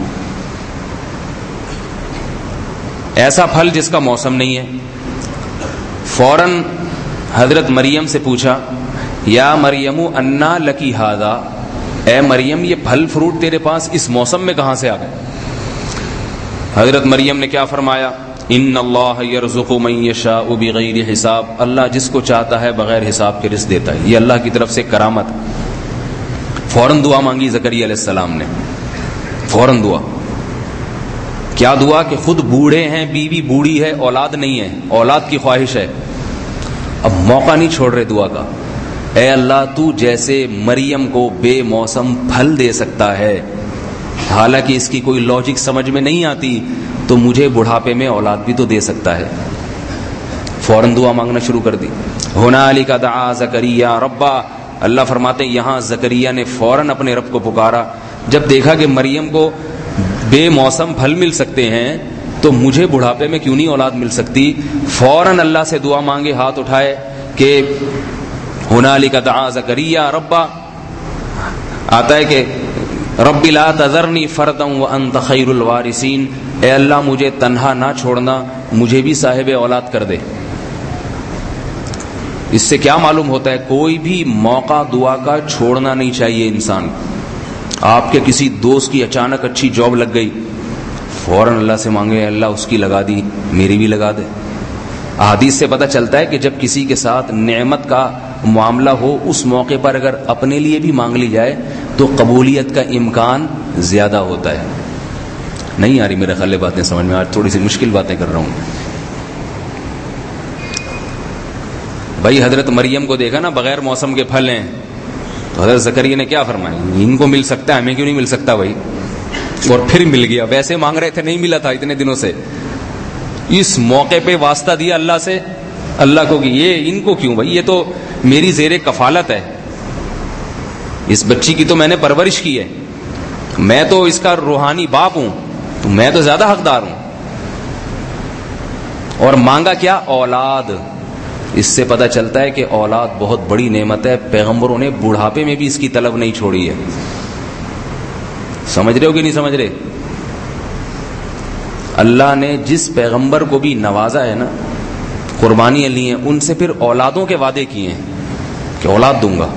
ایسا پھل جس کا موسم نہیں ہے. فوراً حضرت مریم سے پوچھا یا مریم انا لکی ھذا اے مریم یہ پھل فروٹ تیرے پاس اس موسم میں کہاں سے آ گئے. حضرت مریم نے کیا فرمایا ان اللہ یرزق من یشاء بغیر حساب اللہ جس کو چاہتا ہے بغیر حساب کے رزق دیتا ہے. یہ اللہ کی طرف سے کرامت. فوراً دعا مانگی زکریا علیہ السلام نے. فوراً دعا. کیا دعا کہ خود بوڑھے ہیں بیوی بوڑھی ہے اولاد نہیں ہے اولاد کی خواہش ہے. اب موقع نہیں چھوڑ رہے دعا کا. اے اللہ تو جیسے مریم کو بے موسم پھل دے سکتا ہے حالانکہ اس کی کوئی لاجک سمجھ میں نہیں آتی تو مجھے بڑھاپے میں اولاد بھی تو دے سکتا ہے. فوراً دعا مانگنا شروع کر دی. ہنالک دعا زکریا ربا اللہ فرماتے ہیں یہاں زکریا نے فوراً اپنے رب کو پکارا. جب دیکھا کہ مریم کو بے موسم پھل مل سکتے ہیں تو مجھے بڑھاپے میں کیوں نہیں اولاد مل سکتی. فوراً اللہ سے دعا مانگے ہاتھ اٹھائے کہ ہنالک دعا زکریا ربا. آتا ہے کہ رب لا تذرنی فردا وانت خیر الوارثین اے اللہ مجھے تنہا نہ چھوڑنا مجھے بھی صاحب اولاد کر دے. اس سے کیا معلوم ہوتا ہے کوئی بھی موقع دعا کا چھوڑنا نہیں چاہیے انسان. آپ کے کسی دوست کی اچانک اچھی جاب لگ گئی فوراً اللہ سے مانگے اللہ اس کی لگا دی میری بھی لگا دے. احادیث سے پتہ چلتا ہے کہ جب کسی کے ساتھ نعمت کا معاملہ ہو اس موقع پر اگر اپنے لیے بھی مانگ لی جائے تو قبولیت کا امکان زیادہ ہوتا ہے. نہیں آ رہی میرے خیال باتیں سمجھ میں. آج تھوڑی سی مشکل باتیں کر رہا ہوں. بھائی حضرت مریم کو دیکھا نا بغیر موسم کے پھل ہیں تو حضرت زکریا نے کیا فرمایا ان کو مل سکتا ہے ہمیں کیوں نہیں مل سکتا بھائی. اور پھر مل گیا. ویسے مانگ رہے تھے نہیں ملا تھا اتنے دنوں سے. اس موقع پہ واسطہ دیا اللہ سے اللہ کو کہ یہ ان کو کیوں بھائی یہ تو میری زیر کفالت ہے. اس بچی کی تو میں نے پرورش کی ہے میں تو اس کا روحانی باپ ہوں تو میں تو زیادہ حقدار ہوں. اور مانگا کیا؟ اولاد. اس سے پتہ چلتا ہے کہ اولاد بہت بڑی نعمت ہے. پیغمبروں نے بڑھاپے میں بھی اس کی طلب نہیں چھوڑی ہے. سمجھ رہے ہو کہ نہیں سمجھ رہے؟ اللہ نے جس پیغمبر کو بھی نوازا ہے نا، قربانیاں لی ہیں، ان سے پھر اولادوں کے وعدے کیے ہیں کہ اولاد دوں گا.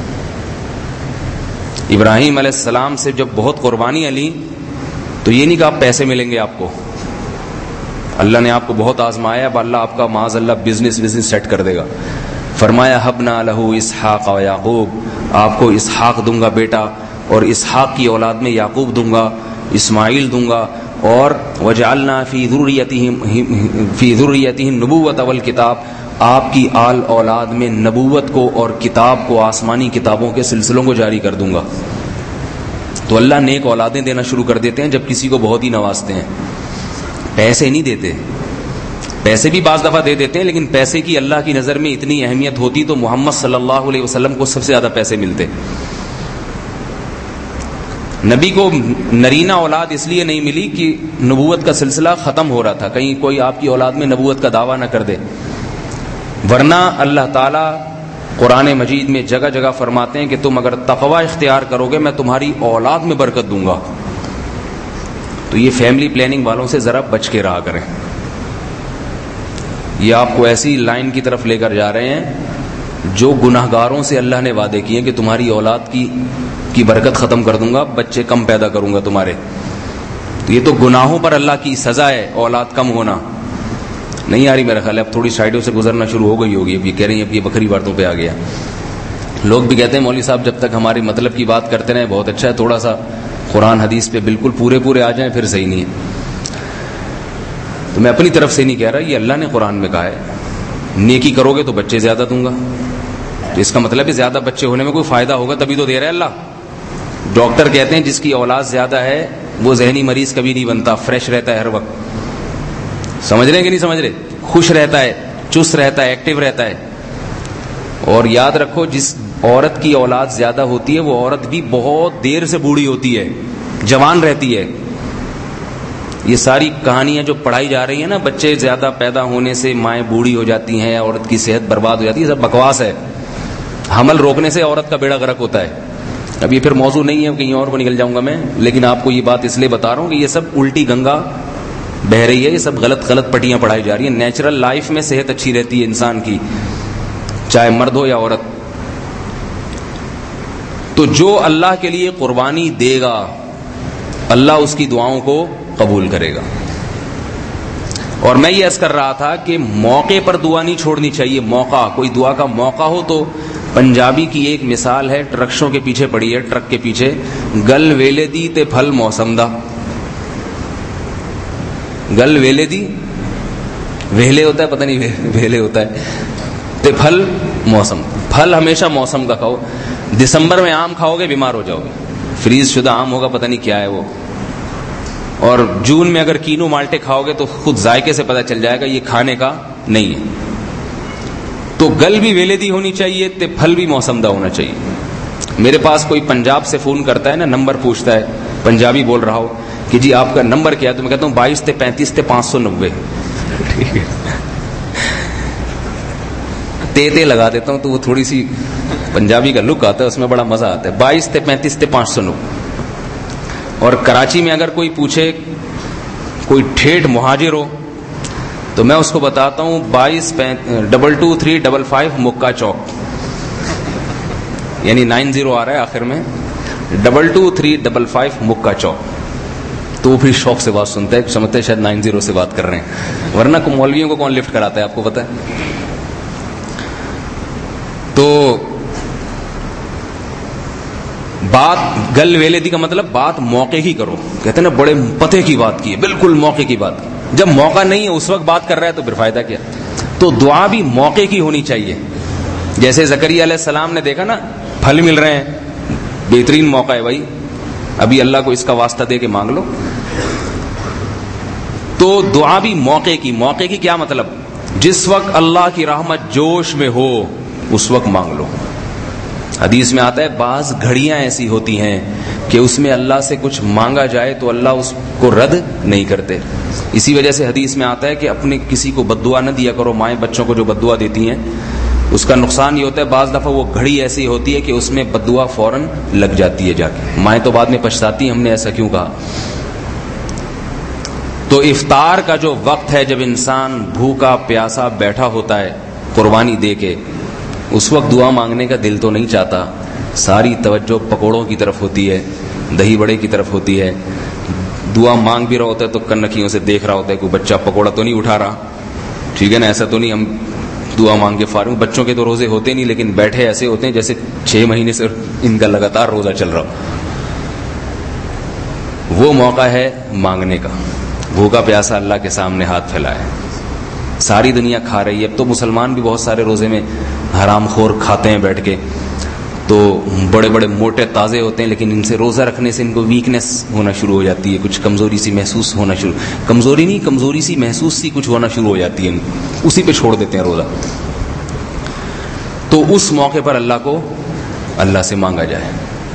ابراہیم علیہ السلام سے جب بہت قربانیاں لی تو یہ نہیں کہا پیسے ملیں گے آپ کو. اللہ نے آپ کو بہت آزمایا، اب اللہ آپ کا معاذ اللہ بزنس بزنس سیٹ کر دے گا. فرمایا ہبنا لہو اسحاق و یعقوب، آپ کو اسحاق دوں گا بیٹا، اور اسحاق کی اولاد میں یعقوب دوں گا، اسماعیل دوں گا، اور وجعلنا فی ذریتہم فی ذریتہم النبوۃ والکتاب، آپ کی آل اولاد میں نبوت کو اور کتاب کو، آسمانی کتابوں کے سلسلوں کو جاری کر دوں گا. تو اللہ نیک اولادیں دینا شروع کر دیتے ہیں جب کسی کو بہت ہی نوازتے ہیں. پیسے نہیں دیتے، پیسے بھی بعض دفعہ دے دیتے ہیں، لیکن پیسے کی اللہ کی نظر میں اتنی اہمیت ہوتی تو محمد صلی اللہ علیہ وسلم کو سب سے زیادہ پیسے ملتے. نبی کو نرینہ اولاد اس لیے نہیں ملی کہ نبوت کا سلسلہ ختم ہو رہا تھا، کہیں کوئی آپ کی اولاد میں نبوت کا دعویٰ نہ کر دے. ورنہ اللہ تعالیٰ قرآن مجید میں جگہ جگہ فرماتے ہیں کہ تم اگر تقوی اختیار کرو گے میں تمہاری اولاد میں برکت دوں گا. تو یہ فیملی پلاننگ والوں سے ذرا بچ کے رہا کریں. یہ آپ کو ایسی لائن کی طرف لے کر جا رہے ہیں جو گناہ گاروں سے اللہ نے وعدے کیے کہ تمہاری اولاد کی کی برکت ختم کر دوں گا، بچے کم پیدا کروں گا تمہارے. تو یہ تو گناہوں پر اللہ کی سزا ہے، اولاد کم ہونا. نہیں آ رہی میرا خیال ہے، اب تھوڑی سائڈوں سے گزرنا شروع ہو گئی ہوگی. اب یہ کہہ رہی ہیں اب یہ بکری باتوں پہ آ گیا. لوگ بھی کہتے ہیں مولوی صاحب جب تک ہماری مطلب کی بات کرتے رہیں بہت اچھا ہے، تھوڑا سا قرآن حدیث پہ بالکل پورے پورے آ جائیں پھر صحیح نہیں ہے. تو میں اپنی طرف سے نہیں کہہ رہا، یہ اللہ نے قرآن میں کہا ہے نیکی کرو گے تو بچے زیادہ دوں گا. تو اس کا مطلب ہے زیادہ بچے ہونے میں کوئی فائدہ ہوگا تبھی تو دے رہا ہے اللہ. ڈاکٹر کہتے ہیں جس کی اولاد زیادہ ہے وہ ذہنی مریض کبھی نہیں بنتا، فریش رہتا ہے ہر وقت. سمجھ رہے ہیں کہ نہیں سمجھ رہے؟ خوش رہتا ہے، چست رہتا ہے، ایکٹیو رہتا ہے. اور یاد رکھو جس عورت کی اولاد زیادہ ہوتی ہے وہ عورت بھی بہت دیر سے بوڑھی ہوتی ہے، جوان رہتی ہے. یہ ساری کہانیاں جو پڑھائی جا رہی ہیں نا، بچے زیادہ پیدا ہونے سے مائیں بوڑھی ہو جاتی ہیں، عورت کی صحت برباد ہو جاتی ہے، سب بکواس ہے. حمل روکنے سے عورت کا بیڑا غرق ہوتا ہے. اب یہ پھر موضوع نہیں ہے، کہیں اور کو نکل جاؤں گا میں، لیکن آپ کو یہ بات اس لیے بتا رہا ہوں کہ یہ سب الٹی گنگا بہ رہی ہے، یہ سب غلط غلط پٹیاں پڑھائی جا رہی ہیں. نیچرل لائف میں صحت اچھی رہتی ہے انسان کی، چاہے مرد ہو یا عورت. تو جو اللہ کے لیے قربانی دے گا اللہ اس کی دعاؤں کو قبول کرے گا. اور میں یہ عرض کر رہا تھا کہ موقع پر دعا نہیں چھوڑنی چاہیے. موقع، کوئی دعا کا موقع ہو تو پنجابی کی ایک مثال ہے، ٹرکشوں کے پیچھے پڑی ہے، ٹرک کے پیچھے، گل ویلے دی تے پھل موسم دا. گل ویلے دی، ویلے ہوتا ہے، پتہ نہیں ویلے ہوتا ہے، تے پھل موسم. پھل ہمیشہ موسم کا کھاؤ. دسمبر میں آم کھاؤ گے بیمار ہو جاؤ گے، فریز شدہ آم ہوگا، پتہ نہیں کیا ہے وہ. اور جون میں اگر کینو مالٹے کھاؤ گے تو خود ذائقے سے پتہ چل جائے گا یہ کھانے کا نہیں ہے. تو گل بھی ویلے دی ہونی چاہیے، تے پھل بھی موسم دا ہونا چاہیے. میرے پاس کوئی پنجاب سے فون کرتا ہے نا، نمبر پوچھتا ہے، پنجابی بول رہا ہو کہ جی آپ کا نمبر کیا ہے، تو میں کہتا ہوں بائیس تے پینتیس تے پانچ سو نبے. ٹھیک ہے، تے تے لگا دیتا ہوں تو وہ تھوڑی سی پنجابی کا لک آتا ہے، اس میں بڑا مزہ آتا ہے. بائیس تے پینتیس تے پانچ سو نبے. اور کراچی میں اگر کوئی پوچھے، کوئی ٹھیٹھ مہاجر ہو، تو میں اس کو بتاتا ہوں بائیس double two three double five Makkah چوک، یعنی نائن زیرو آ رہا ہے آخر میں، double two three double five Makkah چوک. تو وہ پھر شوق سے بات سنتا ہے، سمجھتے ہیں شاید نائن زیرو سے بات کر رہے ہیں، ورنہ مولویوں کو کون لفٹ کراتا ہے آپ کو پتہ ہے. تو بات گل ویلے دی کا مطلب بات موقع کی کرو. کہتے ہیں نا بڑے پتے کی بات کی ہے، بالکل موقع کی بات. جب موقع نہیں ہے اس وقت بات کر رہا ہے تو پھر فائدہ کیا. تو دعا بھی موقع کی ہونی چاہیے. جیسے زکریا علیہ السلام نے دیکھا نا پھل مل رہے ہیں، بہترین موقع ہے بھائی، ابھی اللہ کو اس کا واسطہ دے کے مانگ لو. تو دعا بھی موقع کی. موقع کی کیا مطلب؟ جس وقت اللہ کی رحمت جوش میں ہو اس وقت مانگ لو. حدیث میں آتا ہے بعض گھڑیاں ایسی ہوتی ہیں کہ اس میں اللہ سے کچھ مانگا جائے تو اللہ اس کو رد نہیں کرتے. اسی وجہ سے حدیث میں آتا ہے کہ اپنے کسی کو بد دعا نہ دیا کرو. مائیں بچوں کو جو بد دعا دیتی ہیں اس کا نقصان یہ ہوتا ہے بعض دفعہ وہ گھڑی ایسی ہوتی ہے کہ اس میں بد دعا فوراً لگ جاتی ہے جا کے. مائیں تو بعد میں پچھتاتی ہیں ہم نے ایسا کیوں کہا. تو افطار کا جو وقت ہے جب انسان بھوکا پیاسا بیٹھا ہوتا ہے قربانی دے کے, اس وقت دعا مانگنے کا دل تو نہیں چاہتا. ساری توجہ پکوڑوں کی طرف ہوتی ہے, دہی بڑے کی طرف ہوتی ہے. دعا مانگ بھی رہا ہوتا ہے تو کنکھیوں سے دیکھ رہا ہوتا ہے کوئی بچہ پکوڑا تو نہیں اٹھا رہا, ٹھیک ہے نا. ایسا تو نہیں ہم دعا مانگ کے فارغ. بچوں کے تو روزے ہوتے نہیں لیکن بیٹھے ایسے ہوتے ہیں جیسے چھ مہینے سے ان کا لگاتار روزہ چل رہا ہو. وہ موقع ہے مانگنے کا. بھوکا پیاسا اللہ کے سامنے ہاتھ پھیلائے. ساری دنیا کھا رہی ہے. اب تو مسلمان بھی بہت سارے روزے میں حرام خور کھاتے ہیں بیٹھ کے, تو بڑے بڑے موٹے تازے ہوتے ہیں لیکن ان سے روزہ رکھنے سے ان کو ویکنیس ہونا شروع ہو جاتی ہے, کچھ کمزوری سی محسوس ہونا شروع کمزوری نہیں کمزوری سی محسوس سی کچھ ہونا شروع ہو جاتی ہے, اسی پہ چھوڑ دیتے ہیں روزہ. تو اس موقع پر اللہ کو اللہ سے مانگا جائے,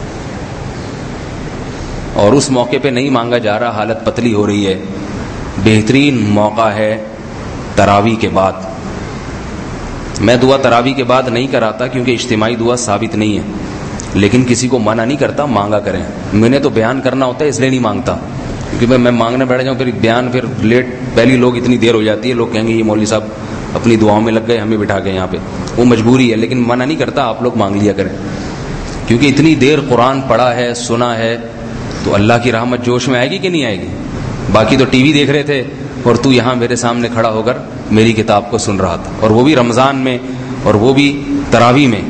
اور اس موقع پہ نہیں مانگا جا رہا, حالت پتلی ہو رہی ہے, بہترین موقع ہے تراویح کے بعد. میں دعا تراویح کے بعد نہیں کراتا کیونکہ اجتماعی دعا ثابت نہیں ہے, لیکن کسی کو منع نہیں کرتا مانگا کریں. میں نے تو بیان کرنا ہوتا ہے اس لیے نہیں مانگتا, کیونکہ میں مانگنے بیٹھ جاؤں پھر بیان پھر لیٹ پہلی لوگ اتنی دیر ہو جاتی ہے, لوگ کہیں گے یہ مولوی صاحب اپنی دعاؤں میں لگ گئے ہمیں بٹھا کے یہاں پہ. وہ مجبوری ہے, لیکن منع نہیں کرتا آپ لوگ مانگ لیا کریں, کیونکہ اتنی دیر قرآن پڑھا ہے سنا ہے تو اللہ کی رحمت جوش میں آئے گی کہ نہیں آئے گی. باقی تو ٹی وی دیکھ رہے تھے اور تو یہاں میرے سامنے کھڑا ہو کر میری کتاب کو سن رہا تھا, اور وہ بھی رمضان میں اور وہ بھی تراویح میں.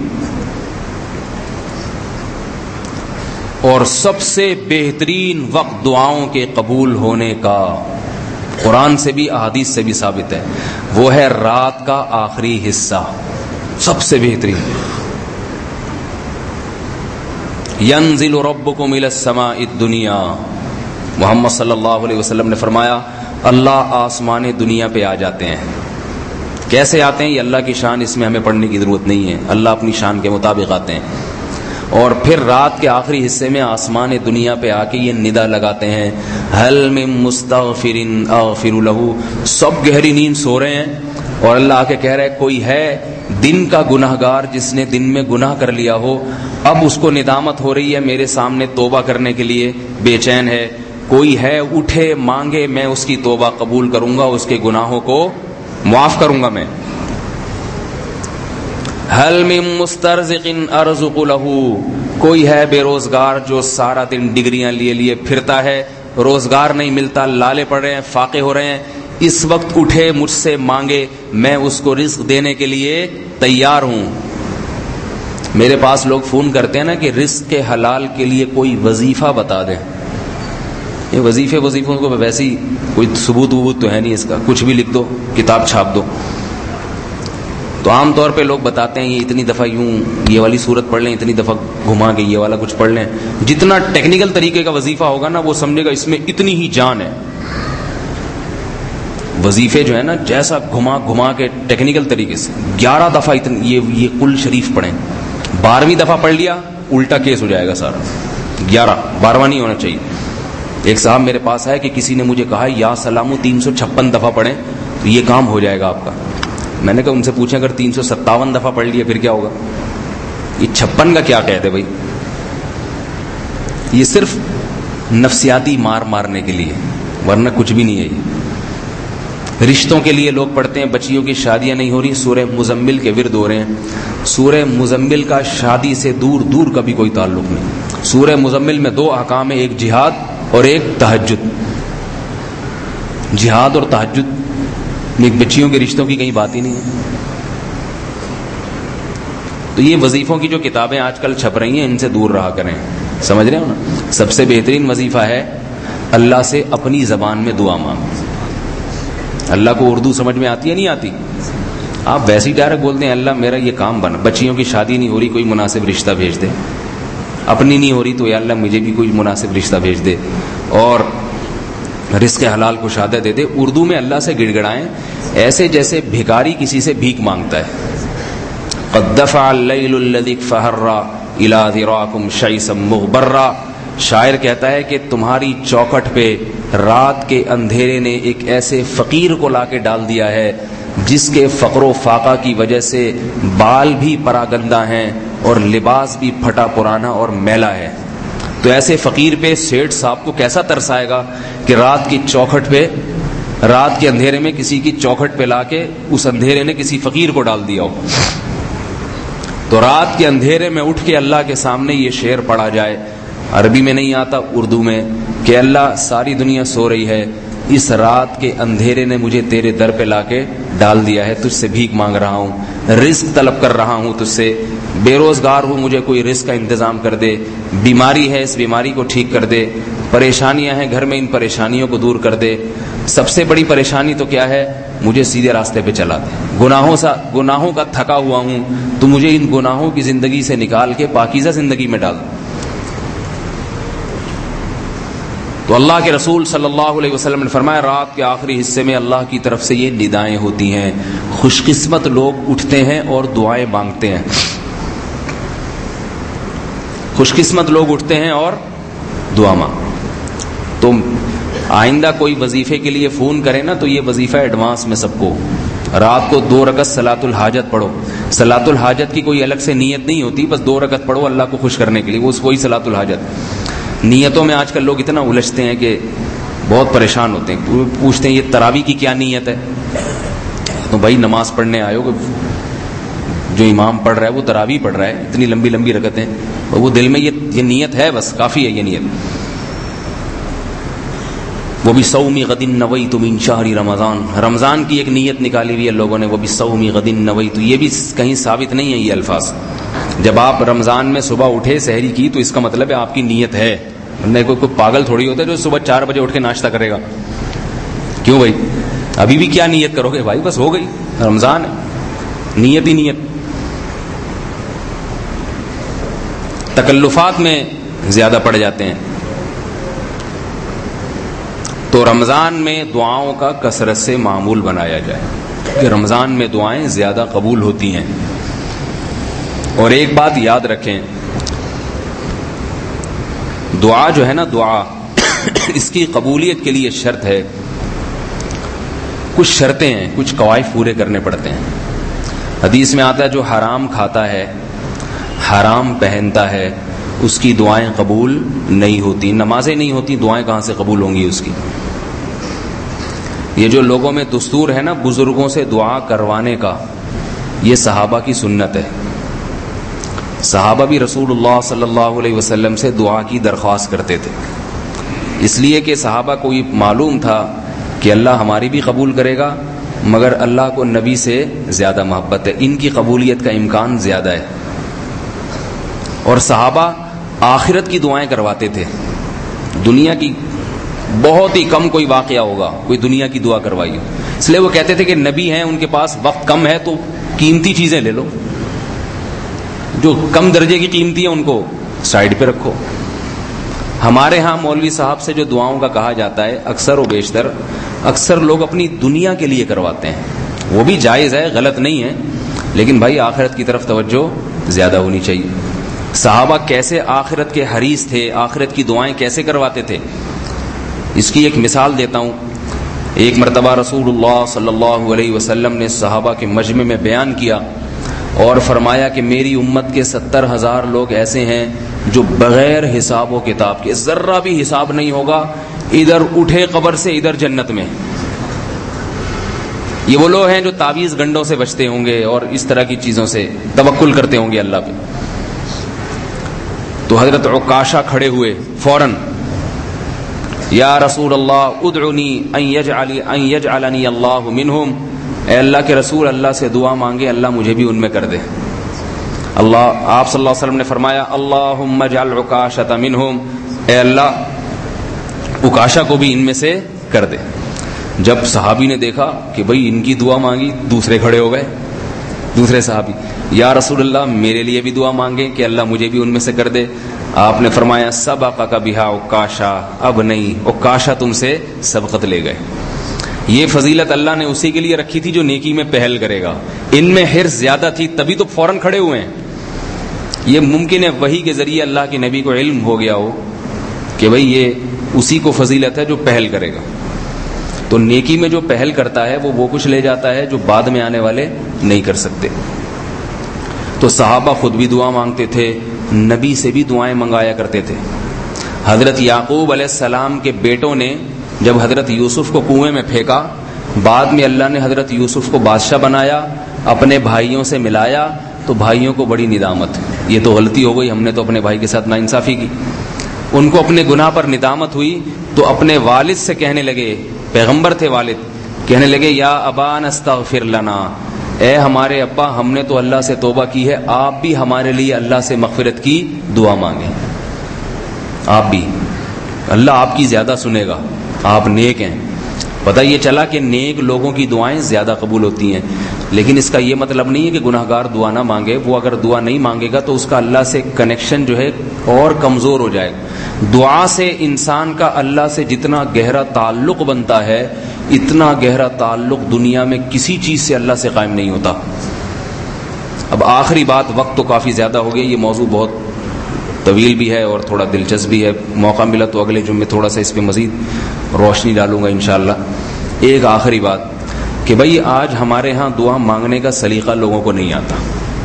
اور سب سے بہترین وقت دعاؤں کے قبول ہونے کا قرآن سے بھی احادیث سے بھی ثابت ہے, وہ ہے رات کا آخری حصہ. سب سے بہترین. ینزل ربکم الی السماء الدنیا, محمد صلی اللہ علیہ وسلم نے فرمایا اللہ آسمان دنیا پہ آ جاتے ہیں. کیسے آتے ہیں یہ اللہ کی شان, اس میں ہمیں پڑھنے کی ضرورت نہیں ہے, اللہ اپنی شان کے مطابق آتے ہیں. اور پھر رات کے آخری حصے میں آسمان دنیا پہ آ کے یہ ندا لگاتے ہیں هل من مستغفر اغفر له. سب گہری نیند سو رہے ہیں اور اللہ آ کے کہہ رہے کوئی ہے دن کا گناہگار جس نے دن میں گناہ کر لیا ہو, اب اس کو ندامت ہو رہی ہے میرے سامنے توبہ کرنے کے لیے, بے چین ہے, کوئی ہے اٹھے مانگے میں اس کی توبہ قبول کروں گا, اس کے گناہوں کو معاف کروں گا میں. هل من مسترزق ارزق له, کوئی ہے بے روزگار جو سارا دن ڈگریاں لیے لیے پھرتا ہے, روزگار نہیں ملتا, لالے پڑ رہے ہیں, فاقے ہو رہے ہیں, اس وقت اٹھے مجھ سے مانگے میں اس کو رزق دینے کے لیے تیار ہوں. میرے پاس لوگ فون کرتے ہیں نا کہ رزق کے حلال کے لیے کوئی وظیفہ بتا دیں. یہ وظیفے وظیفوں کو ویسے ہی کوئی ثبوت وبوت تو ہے نہیں اس کا, کچھ بھی لکھ دو کتاب چھاپ دو. تو عام طور پہ لوگ بتاتے ہیں یہ اتنی دفعہ یوں یہ والی صورت پڑھ لیں, اتنی دفعہ گھما کے یہ والا کچھ پڑھ لیں. جتنا ٹیکنیکل طریقے کا وظیفہ ہوگا نا وہ سمجھے گا اس میں اتنی ہی جان ہے. وظیفے جو ہے نا جیسا گھما گھما کے ٹیکنیکل طریقے سے گیارہ دفعہ اتنی یہ یہ کل شریف پڑھیں, بارہویں دفعہ پڑھ لیا الٹا کیس ہو جائے گا سارا. گیارہ بارہواں نہیں ہونا چاہیے. ایک صاحب میرے پاس آئے کہ کسی نے مجھے کہا یا سلامو تین سو چھپن دفعہ پڑھیں تو یہ کام ہو جائے گا آپ کا. میں نے کہا ان سے پوچھیں اگر تین سو ستاون دفعہ پڑھ لیا پھر کیا ہوگا. یہ چھپن کا کیا کہتے بھائی, یہ صرف نفسیاتی مار مارنے کے لیے, ورنہ کچھ بھی نہیں ہے. یہ رشتوں کے لیے لوگ پڑھتے ہیں, بچیوں کی شادیاں نہیں ہو رہی, سورہ مزمل کے ورد ہو رہے ہیں. سورہ مزمل کا شادی سے دور دور کا بھی کوئی تعلق نہیں. سورہ مزمل میں دو احکام ہیں, ایک جہاد اور ایک تہجد. جہاد اور تہجد میں بچیوں کے رشتوں کی کہیں بات ہی نہیں ہے. تو یہ وظیفوں کی جو کتابیں آج کل چھپ رہی ہیں ان سے دور رہا کریں. سمجھ رہے ہو نا. سب سے بہترین وظیفہ ہے اللہ سے اپنی زبان میں دعا مانگ. اللہ کو اردو سمجھ میں آتی ہے نہیں آتی, آپ ویسے ہی ڈائریکٹ بولتے ہیں اللہ میرا یہ کام بنا, بچیوں کی شادی نہیں ہو رہی کوئی مناسب رشتہ بھیج دے, اپنی نہیں ہو رہی تو یا اللہ مجھے بھی کوئی مناسب رشتہ بھیج دے, اور رزق حلال کو شادت دے دے. اردو میں اللہ سے گڑ گڑائیں ایسے جیسے بھکاری کسی سے بھیک مانگتا ہے. قد دفع اللیل الذی فہر الى ذراکم شیئا مغبرا شاعر کہتا ہے کہ تمہاری چوکھٹ پہ رات کے اندھیرے نے ایک ایسے فقیر کو لا کے ڈال دیا ہے جس کے فقر و فاقہ کی وجہ سے بال بھی پراگندہ ہیں اور لباس بھی پھٹا پرانا اور میلا ہے. تو ایسے فقیر پہ سیٹھ صاحب کو کیسا ترس آئے گا کہ رات کی چوکھٹ پہ رات کے اندھیرے میں کسی کی چوکھٹ پہ لا کے اس اندھیرے نے کسی فقیر کو ڈال دیا ہو. تو رات کے اندھیرے میں اٹھ کے اللہ کے سامنے یہ شعر پڑھا جائے، عربی میں نہیں آتا، اردو میں، کہ اللہ ساری دنیا سو رہی ہے، اس رات کے اندھیرے نے مجھے تیرے در پہ لا کے ڈال دیا ہے، تجھ سے بھیک مانگ رہا ہوں، رزق طلب کر رہا ہوں تجھ سے، بے روزگار ہوں، مجھے کوئی رزق کا انتظام کر دے، بیماری ہے اس بیماری کو ٹھیک کر دے، پریشانیاں ہیں گھر میں ان پریشانیوں کو دور کر دے، سب سے بڑی پریشانی تو کیا ہے، مجھے سیدھے راستے پہ چلا دے، گناہوں سے گناہوں کا تھکا ہوا ہوں، تو مجھے ان گناہوں کی زندگی سے نکال کے پاکیزہ زندگی میں ڈال. تو اللہ کے رسول صلی اللہ علیہ وسلم نے فرمایا رات کے آخری حصے میں اللہ کی طرف سے یہ ندائیں ہوتی ہیں، خوش قسمت لوگ اٹھتے ہیں اور دعائیں مانگتے ہیں. خوش قسمت لوگ اٹھتے ہیں اور دعا مانگ. تو آئندہ کوئی وظیفے کے لیے فون کرے نا تو یہ وظیفہ ایڈوانس میں سب کو، رات کو دو رکعت صلاۃ الحاجت پڑھو. صلاۃ الحاجت کی کوئی الگ سے نیت نہیں ہوتی، بس دو رکعت پڑھو اللہ کو خوش کرنے کے لیے، وہ وہی صلاۃ الحاجت. نیتوں میں آج کل لوگ اتنا الجھتے ہیں کہ بہت پریشان ہوتے ہیں، پوچھتے ہیں یہ تراویح کی کیا نیت ہے. تو بھائی نماز پڑھنے آئے ہو، جو امام پڑھ رہا ہے وہ تراویح پڑھ رہا ہے، اتنی لمبی لمبی رکعتیں، اور وہ دل میں یہ یہ نیت ہے، بس کافی ہے یہ نیت. وہ بھی صومی غدن نویت من شہر رمضان، رمضان کی ایک نیت نکالی ہوئی ہے لوگوں نے، وہ بھی صومی غدن نویت. یہ بھی کہیں ثابت نہیں ہے یہ الفاظ. جب آپ رمضان میں صبح اٹھے سحری کی تو اس کا مطلب ہے آپ کی نیت ہے، ورنہ کوئی کوئی پاگل تھوڑی ہوتا ہے جو صبح چار بجے اٹھ کے ناشتہ کرے گا. کیوں بھائی ابھی بھی کیا نیت کرو گے بھائی، بس ہو گئی رمضان ہے، نیت ہی نیت. تکلفات میں زیادہ پڑ جاتے ہیں. تو رمضان میں دعاؤں کا کثرت سے معمول بنایا جائے کہ رمضان میں دعائیں زیادہ قبول ہوتی ہیں. اور ایک بات یاد رکھیں، دعا جو ہے نا، دعا اس کی قبولیت کے لیے شرط ہے، کچھ شرطیں ہیں، کچھ قواعد پورے کرنے پڑتے ہیں. حدیث میں آتا ہے جو حرام کھاتا ہے، حرام پہنتا ہے، اس کی دعائیں قبول نہیں ہوتی. نمازیں نہیں ہوتی، دعائیں کہاں سے قبول ہوں گی اس کی. یہ جو لوگوں میں دستور ہے نا بزرگوں سے دعا کروانے کا، یہ صحابہ کی سنت ہے. صحابہ بھی رسول اللہ صلی اللہ علیہ وسلم سے دعا کی درخواست کرتے تھے، اس لیے کہ صحابہ کو یہ معلوم تھا کہ اللہ ہماری بھی قبول کرے گا، مگر اللہ کو نبی سے زیادہ محبت ہے، ان کی قبولیت کا امکان زیادہ ہے. اور صحابہ آخرت کی دعائیں کرواتے تھے. دنیا کی بہت ہی کم کوئی واقعہ ہوگا کوئی دنیا کی دعا کروائی ہو، اس لیے وہ کہتے تھے کہ نبی ہیں، ان کے پاس وقت کم ہے تو قیمتی چیزیں لے لو، جو کم درجے کی قیمتی ہیں ان کو سائڈ پہ رکھو. ہمارے ہاں مولوی صاحب سے جو دعاؤں کا کہا جاتا ہے، اکثر و بیشتر اکثر لوگ اپنی دنیا کے لیے کرواتے ہیں. وہ بھی جائز ہے، غلط نہیں ہے، لیکن بھائی آخرت کی طرف توجہ زیادہ ہونی چاہیے. صحابہ کیسے آخرت کے حریص تھے، آخرت کی دعائیں کیسے کرواتے تھے، اس کی ایک مثال دیتا ہوں. ایک مرتبہ رسول اللہ صلی اللہ علیہ وسلم نے صحابہ کے مجمع میں بیان کیا اور فرمایا کہ میری امت کے ستر ہزار لوگ ایسے ہیں جو بغیر حساب و کتاب کے، ذرہ بھی حساب نہیں ہوگا، ادھر اٹھے قبر سے ادھر جنت میں. یہ وہ لوگ ہیں جو تعویذ گنڈوں سے بچتے ہوں گے اور اس طرح کی چیزوں سے توکل کرتے ہوں گے اللہ پہ. تو حضرت عکاشہ کھڑے ہوئے فوراً، یا رسول اللہ ادعنی ان یجعلی ان یجعلنی اللہ منہم، اے اللہ کے رسول اللہ سے دعا مانگے اللہ مجھے بھی ان میں کر دے. اللہ آپ صلی اللہ علیہ وسلم نے فرمایا اللہم اجعل عکاشۃ منہم، اے اللہ عکاشہ کو بھی ان میں سے کر دے. جب صحابی نے دیکھا کہ بھئی ان کی دعا مانگی، دوسرے کھڑے ہو گئے، دوسرے صحابی، یا رسول اللہ میرے لیے بھی دعا مانگیں کہ اللہ مجھے بھی ان میں سے کر دے. آپ نے فرمایا سبقک بہا عکاشہ، اب نہیں، عکاشہ تم سے سبقت لے گئے. یہ فضیلت اللہ نے اسی کے لیے رکھی تھی جو نیکی میں پہل کرے گا. ان میں حرص زیادہ تھی تبھی تو فوراً کھڑے ہوئے ہیں. یہ ممکن ہے وحی کے ذریعے اللہ کے نبی کو علم ہو گیا ہو کہ بھئی یہ اسی کو فضیلت ہے جو پہل کرے گا. تو نیکی میں جو پہل کرتا ہے وہ وہ کچھ لے جاتا ہے جو بعد میں آنے والے نہیں کر سکتے. تو صحابہ خود بھی دعا مانگتے تھے, نبی سے بھی دعائیں منگایا کرتے تھے. حضرت یعقوب علیہ السلام کے بیٹوں نے جب حضرت یوسف کو کنویں میں پھینکا, بعد میں اللہ نے حضرت یوسف کو بادشاہ بنایا, اپنے بھائیوں سے ملایا, تو بھائیوں کو بڑی ندامت, یہ تو غلطی ہو گئی, ہم نے تو اپنے بھائی کے ساتھ ناانصافی کی. ان کو اپنے گناہ پر ندامت ہوئی تو اپنے والد سے کہنے لگے, پیغمبر تھے والد, کہنے لگے یا ابانا استغفر لنا, اے ہمارے ابا ہم نے تو اللہ سے توبہ کی ہے, آپ بھی ہمارے لیے اللہ سے مغفرت کی دعا مانگیں. آپ بھی, اللہ آپ کی زیادہ سنے گا, آپ نیک ہیں. پتہ یہ چلا کہ نیک لوگوں کی دعائیں زیادہ قبول ہوتی ہیں, لیکن اس کا یہ مطلب نہیں ہے کہ گناہ گار دعا نہ مانگے. وہ اگر دعا نہیں مانگے گا تو اس کا اللہ سے کنیکشن جو ہے اور کمزور ہو جائے گا. دعا سے انسان کا اللہ سے جتنا گہرا تعلق بنتا ہے, اتنا گہرا تعلق دنیا میں کسی چیز سے اللہ سے قائم نہیں ہوتا. اب آخری بات, وقت تو کافی زیادہ ہو گیا, یہ موضوع بہت طویل بھی ہے اور تھوڑا دلچسپ بھی ہے. موقع ملا تو اگلے جمعے تھوڑا سا اس پہ مزید روشنی ڈالوں گا انشاءاللہ. ایک آخری بات کہ بھئی آج ہمارے ہاں دعا مانگنے کا سلیقہ لوگوں کو نہیں آتا.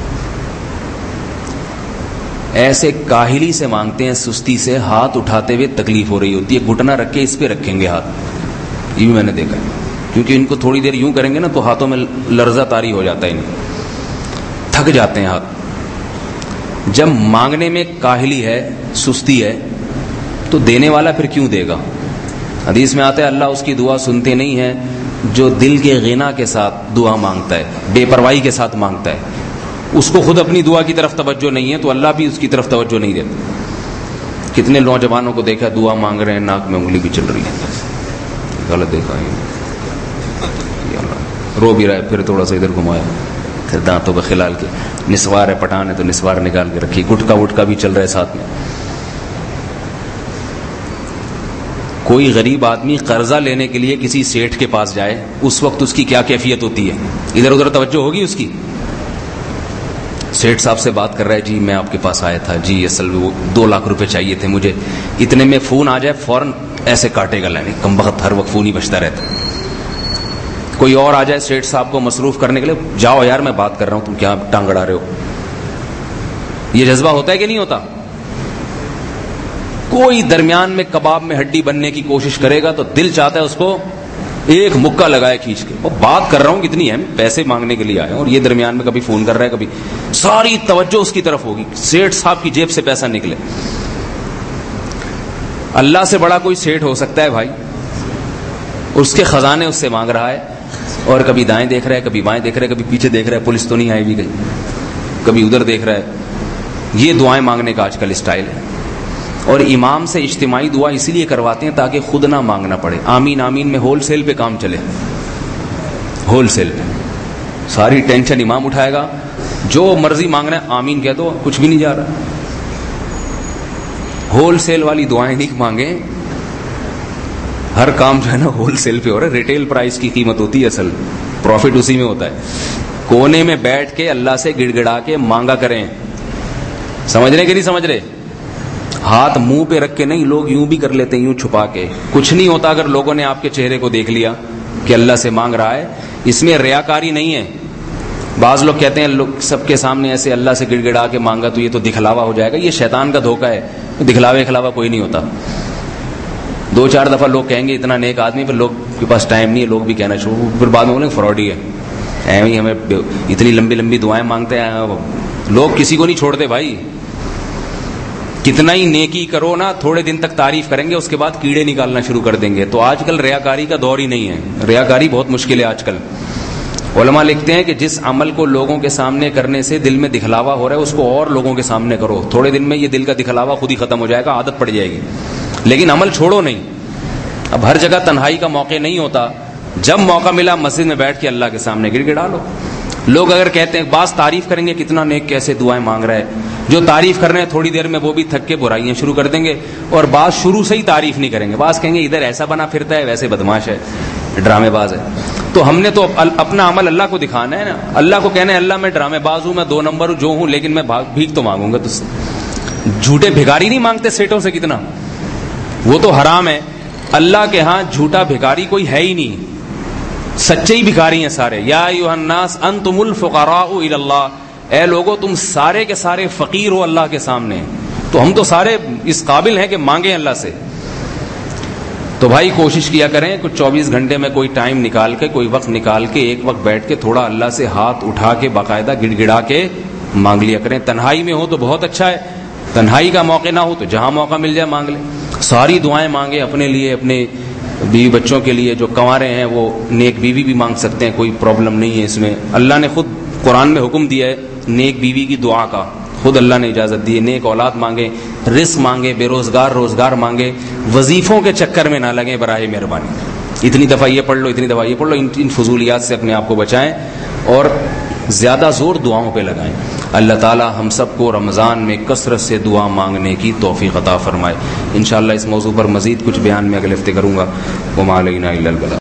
ایسے کاہلی سے مانگتے ہیں, سستی سے, ہاتھ اٹھاتے ہوئے تکلیف ہو رہی ہوتی ہے, گھٹنا رکھ کے اس پہ رکھیں گے ہاتھ, یہ بھی میں نے دیکھا ہے, کیونکہ ان کو تھوڑی دیر یوں کریں گے نا تو ہاتھوں میں لرزہ طاری ہو جاتا ہے, انہیں تھک جاتے ہیں ہاتھ. جب مانگنے میں کاہلی ہے, سستی ہے, تو دینے والا پھر کیوں دے گا؟ حدیث میں آتا ہے اللہ اس کی دعا سنتے نہیں ہے جو دل کے غنا کے ساتھ دعا مانگتا ہے, بے پرواہی کے ساتھ مانگتا ہے. اس کو خود اپنی دعا کی طرف توجہ نہیں ہے تو اللہ بھی اس کی طرف توجہ نہیں دیتا. کتنے نوجوانوں کو دیکھا دعا مانگ رہے ہیں, ناک میں انگلی بھی چل رہی ہے, غلط دیکھا ہے, رو بھی رہا ہے, پھر تھوڑا سا ادھر گھمایا, پھر دانتوں پہ خلال کے, نسوار ہے پٹھان ہے تو نسوار نکال کے رکھی, گٹکا وٹکا بھی چل رہا ہے ساتھ میں. کوئی غریب آدمی قرضہ لینے کے لیے کسی سیٹھ کے پاس جائے, اس وقت اس کی کیا کیفیت ہوتی ہے؟ ادھر ادھر توجہ ہوگی اس کی. سیٹھ صاحب سے بات کر رہا ہے, جی میں آپ کے پاس آیا تھا, جی اصل وہ دو لاکھ روپے چاہیے تھے مجھے, اتنے میں فون آ جائے فوراً ایسے کاٹے گا لینے, کم وقت ہر وقت فون ہی بجتا رہتا. کوئی اور آ جائے سیٹھ صاحب کو مصروف کرنے کے لیے, جاؤ یار میں بات کر رہا ہوں, تم کیا ٹانگ اڑا رہے ہو. یہ جذبہ ہوتا ہے کہ نہیں ہوتا؟ کوئی درمیان میں کباب میں ہڈی بننے کی کوشش کرے گا تو دل چاہتا ہے اس کو ایک مکہ لگائے کھینچ کے. اور بات کر رہا ہوں کتنی ہے, پیسے مانگنے کے لیے آئے, اور یہ درمیان میں کبھی فون کر رہا ہے, کبھی ساری توجہ اس کی طرف ہوگی, سیٹھ صاحب کی جیب سے پیسہ نکلے. اللہ سے بڑا کوئی سیٹھ ہو سکتا ہے بھائی؟ اس کے خزانے اس سے مانگ رہا ہے, اور کبھی دائیں دیکھ رہا ہے, کبھی بائیں دیکھ رہا ہے, کبھی پیچھے دیکھ رہا ہے پولیس تو نہیں آئی بھی گئی, کبھی ادھر دیکھ رہا ہے. یہ دعائیں مانگنے کا آج کل اسٹائل ہے. اور امام سے اجتماعی دعا اسی لیے کرواتے ہیں تاکہ خود نہ مانگنا پڑے. آمین آمین میں ہول سیل پہ کام چلے, ہول سیل پہ ساری ٹینشن امام اٹھائے گا, جو مرضی مانگنا ہے آمین کہہ دو, کچھ بھی نہیں جا رہا. ہول سیل والی دعائیں نہیں مانگیں, ہر کام جو ہے نا ہول سیل پہ ہو رہا ہے. ریٹیل پرائس کی قیمت ہوتی ہے, اصل پروفٹ اسی میں ہوتا ہے. کونے میں بیٹھ کے اللہ سے گڑ گڑا کے مانگا کریں. سمجھ رہے کہ نہیں سمجھ رہے؟ ہاتھ منہ پہ رکھ کے نہیں, لوگ یوں بھی کر لیتے ہیں, یوں چھپا کے. کچھ نہیں ہوتا اگر لوگوں نے آپ کے چہرے کو دیکھ لیا کہ اللہ سے مانگ رہا ہے. اس میں ریاکاری نہیں ہے. بعض لوگ کہتے ہیں لوگ سب کے سامنے ایسے اللہ سے گڑ گڑا کے مانگا تو یہ تو دکھلاوا ہو جائے گا. یہ شیطان کا دھوکہ ہے, دکھلاوے کھلاوا کوئی نہیں ہوتا. دو چار دفعہ لوگ کہیں گے اتنا نیک آدمی, پھر لوگ کے پاس ٹائم نہیں ہے, لوگ بھی کہنا شروع, پھر بعد میں بولیں فراڈی ہے, ایویں ہمیں اتنی لمبی لمبی دعائیں مانگتے ہیں. لوگ کسی کو نہیں چھوڑتے بھائی. کتنا ہی نیکی کرو نا, تھوڑے دن تک تعریف کریں گے, اس کے بعد کیڑے نکالنا شروع کر دیں گے. تو آج کل ریاکاری کا دور ہی نہیں ہے. ریاکاری بہت مشکل ہے آج کل. علماء لکھتے ہیں کہ جس عمل کو لوگوں کے سامنے کرنے سے دل میں دکھلاوا ہو رہا ہے, اس کو اور لوگوں کے سامنے کرو. تھوڑے دن میں یہ دل کا دکھلاوا خود ہی ختم ہو جائے گا, عادت پڑ جائے گی. لیکن عمل چھوڑو نہیں. اب ہر جگہ تنہائی کا موقع نہیں ہوتا, جب موقع ملا مسجد میں بیٹھ کے اللہ کے سامنے گڑ گڑا لو. لوگ اگر کہتے ہیں, بعض تعریف کریں گے کتنا نیک کیسے دعائیں مانگ رہا ہے, جو تعریف کر رہے ہیں تھوڑی دیر میں وہ بھی تھک کے برائیاں شروع کر دیں گے. اور بعض شروع سے ہی تعریف نہیں کریں گے, بعض کہیں گے ادھر ایسا بنا پھرتا ہے, ویسے بدماش ہے, ڈرامے باز ہے. تو ہم نے تو اپنا عمل اللہ کو دکھانا ہے نا. اللہ کو کہنا ہے اللہ میں ڈرامے باز ہوں, میں دو نمبر ہوں, جو ہوں, لیکن میں بھیک تو مانگوں گا تجھ سے. جھوٹے بھکاری نہیں مانگتے سیٹوں سے کتنا, وہ تو حرام ہے. اللہ کے ہاں جھوٹا بھکاری کوئی ہے ہی نہیں, سچے ہی بھکاری ہیں سارے. یا ایھا الناس انتم الفقراء الی اللہ, اے لوگو تم سارے کے سارے فقیر ہو اللہ کے سامنے. تو ہم تو سارے اس قابل ہیں کہ مانگیں اللہ سے. تو بھائی کوشش کیا کریں کچھ چوبیس گھنٹے میں کوئی ٹائم نکال کے, کوئی وقت نکال کے, ایک وقت بیٹھ کے تھوڑا اللہ سے ہاتھ اٹھا کے باقاعدہ گڑ گڑا کے مانگ لیا کریں. تنہائی میں ہو تو بہت اچھا ہے, تنہائی کا موقع نہ ہو تو جہاں موقع مل جائے مانگ لیں. ساری دعائیں مانگیں اپنے لیے, اپنے بیوی بچوں کے لیے. جو کنوارے ہیں وہ نیک بیوی بھی مانگ سکتے ہیں, کوئی پرابلم نہیں ہے اس میں. اللہ نے خود قرآن میں حکم دیا ہے نیک بیوی کی دعا کا, خود اللہ نے اجازت دی ہے. نیک اولاد مانگیں, رزق مانگیں, بے روزگار روزگار مانگیں. وظیفوں کے چکر میں نہ لگیں براہ مہربانی. اتنی دفعہ یہ پڑھ لو, اتنی دفعہ یہ پڑھ لو, ان فضولیات سے اپنے آپ کو بچائیں اور زیادہ زور دعاؤں پہ لگائیں. اللہ تعالی ہم سب کو رمضان میں کثرت سے دعا مانگنے کی توفیق عطا فرمائے. انشاءاللہ اس موضوع پر مزید کچھ بیان میں اگلے ہفتے کروں گا. وما علینا الا البلاغ.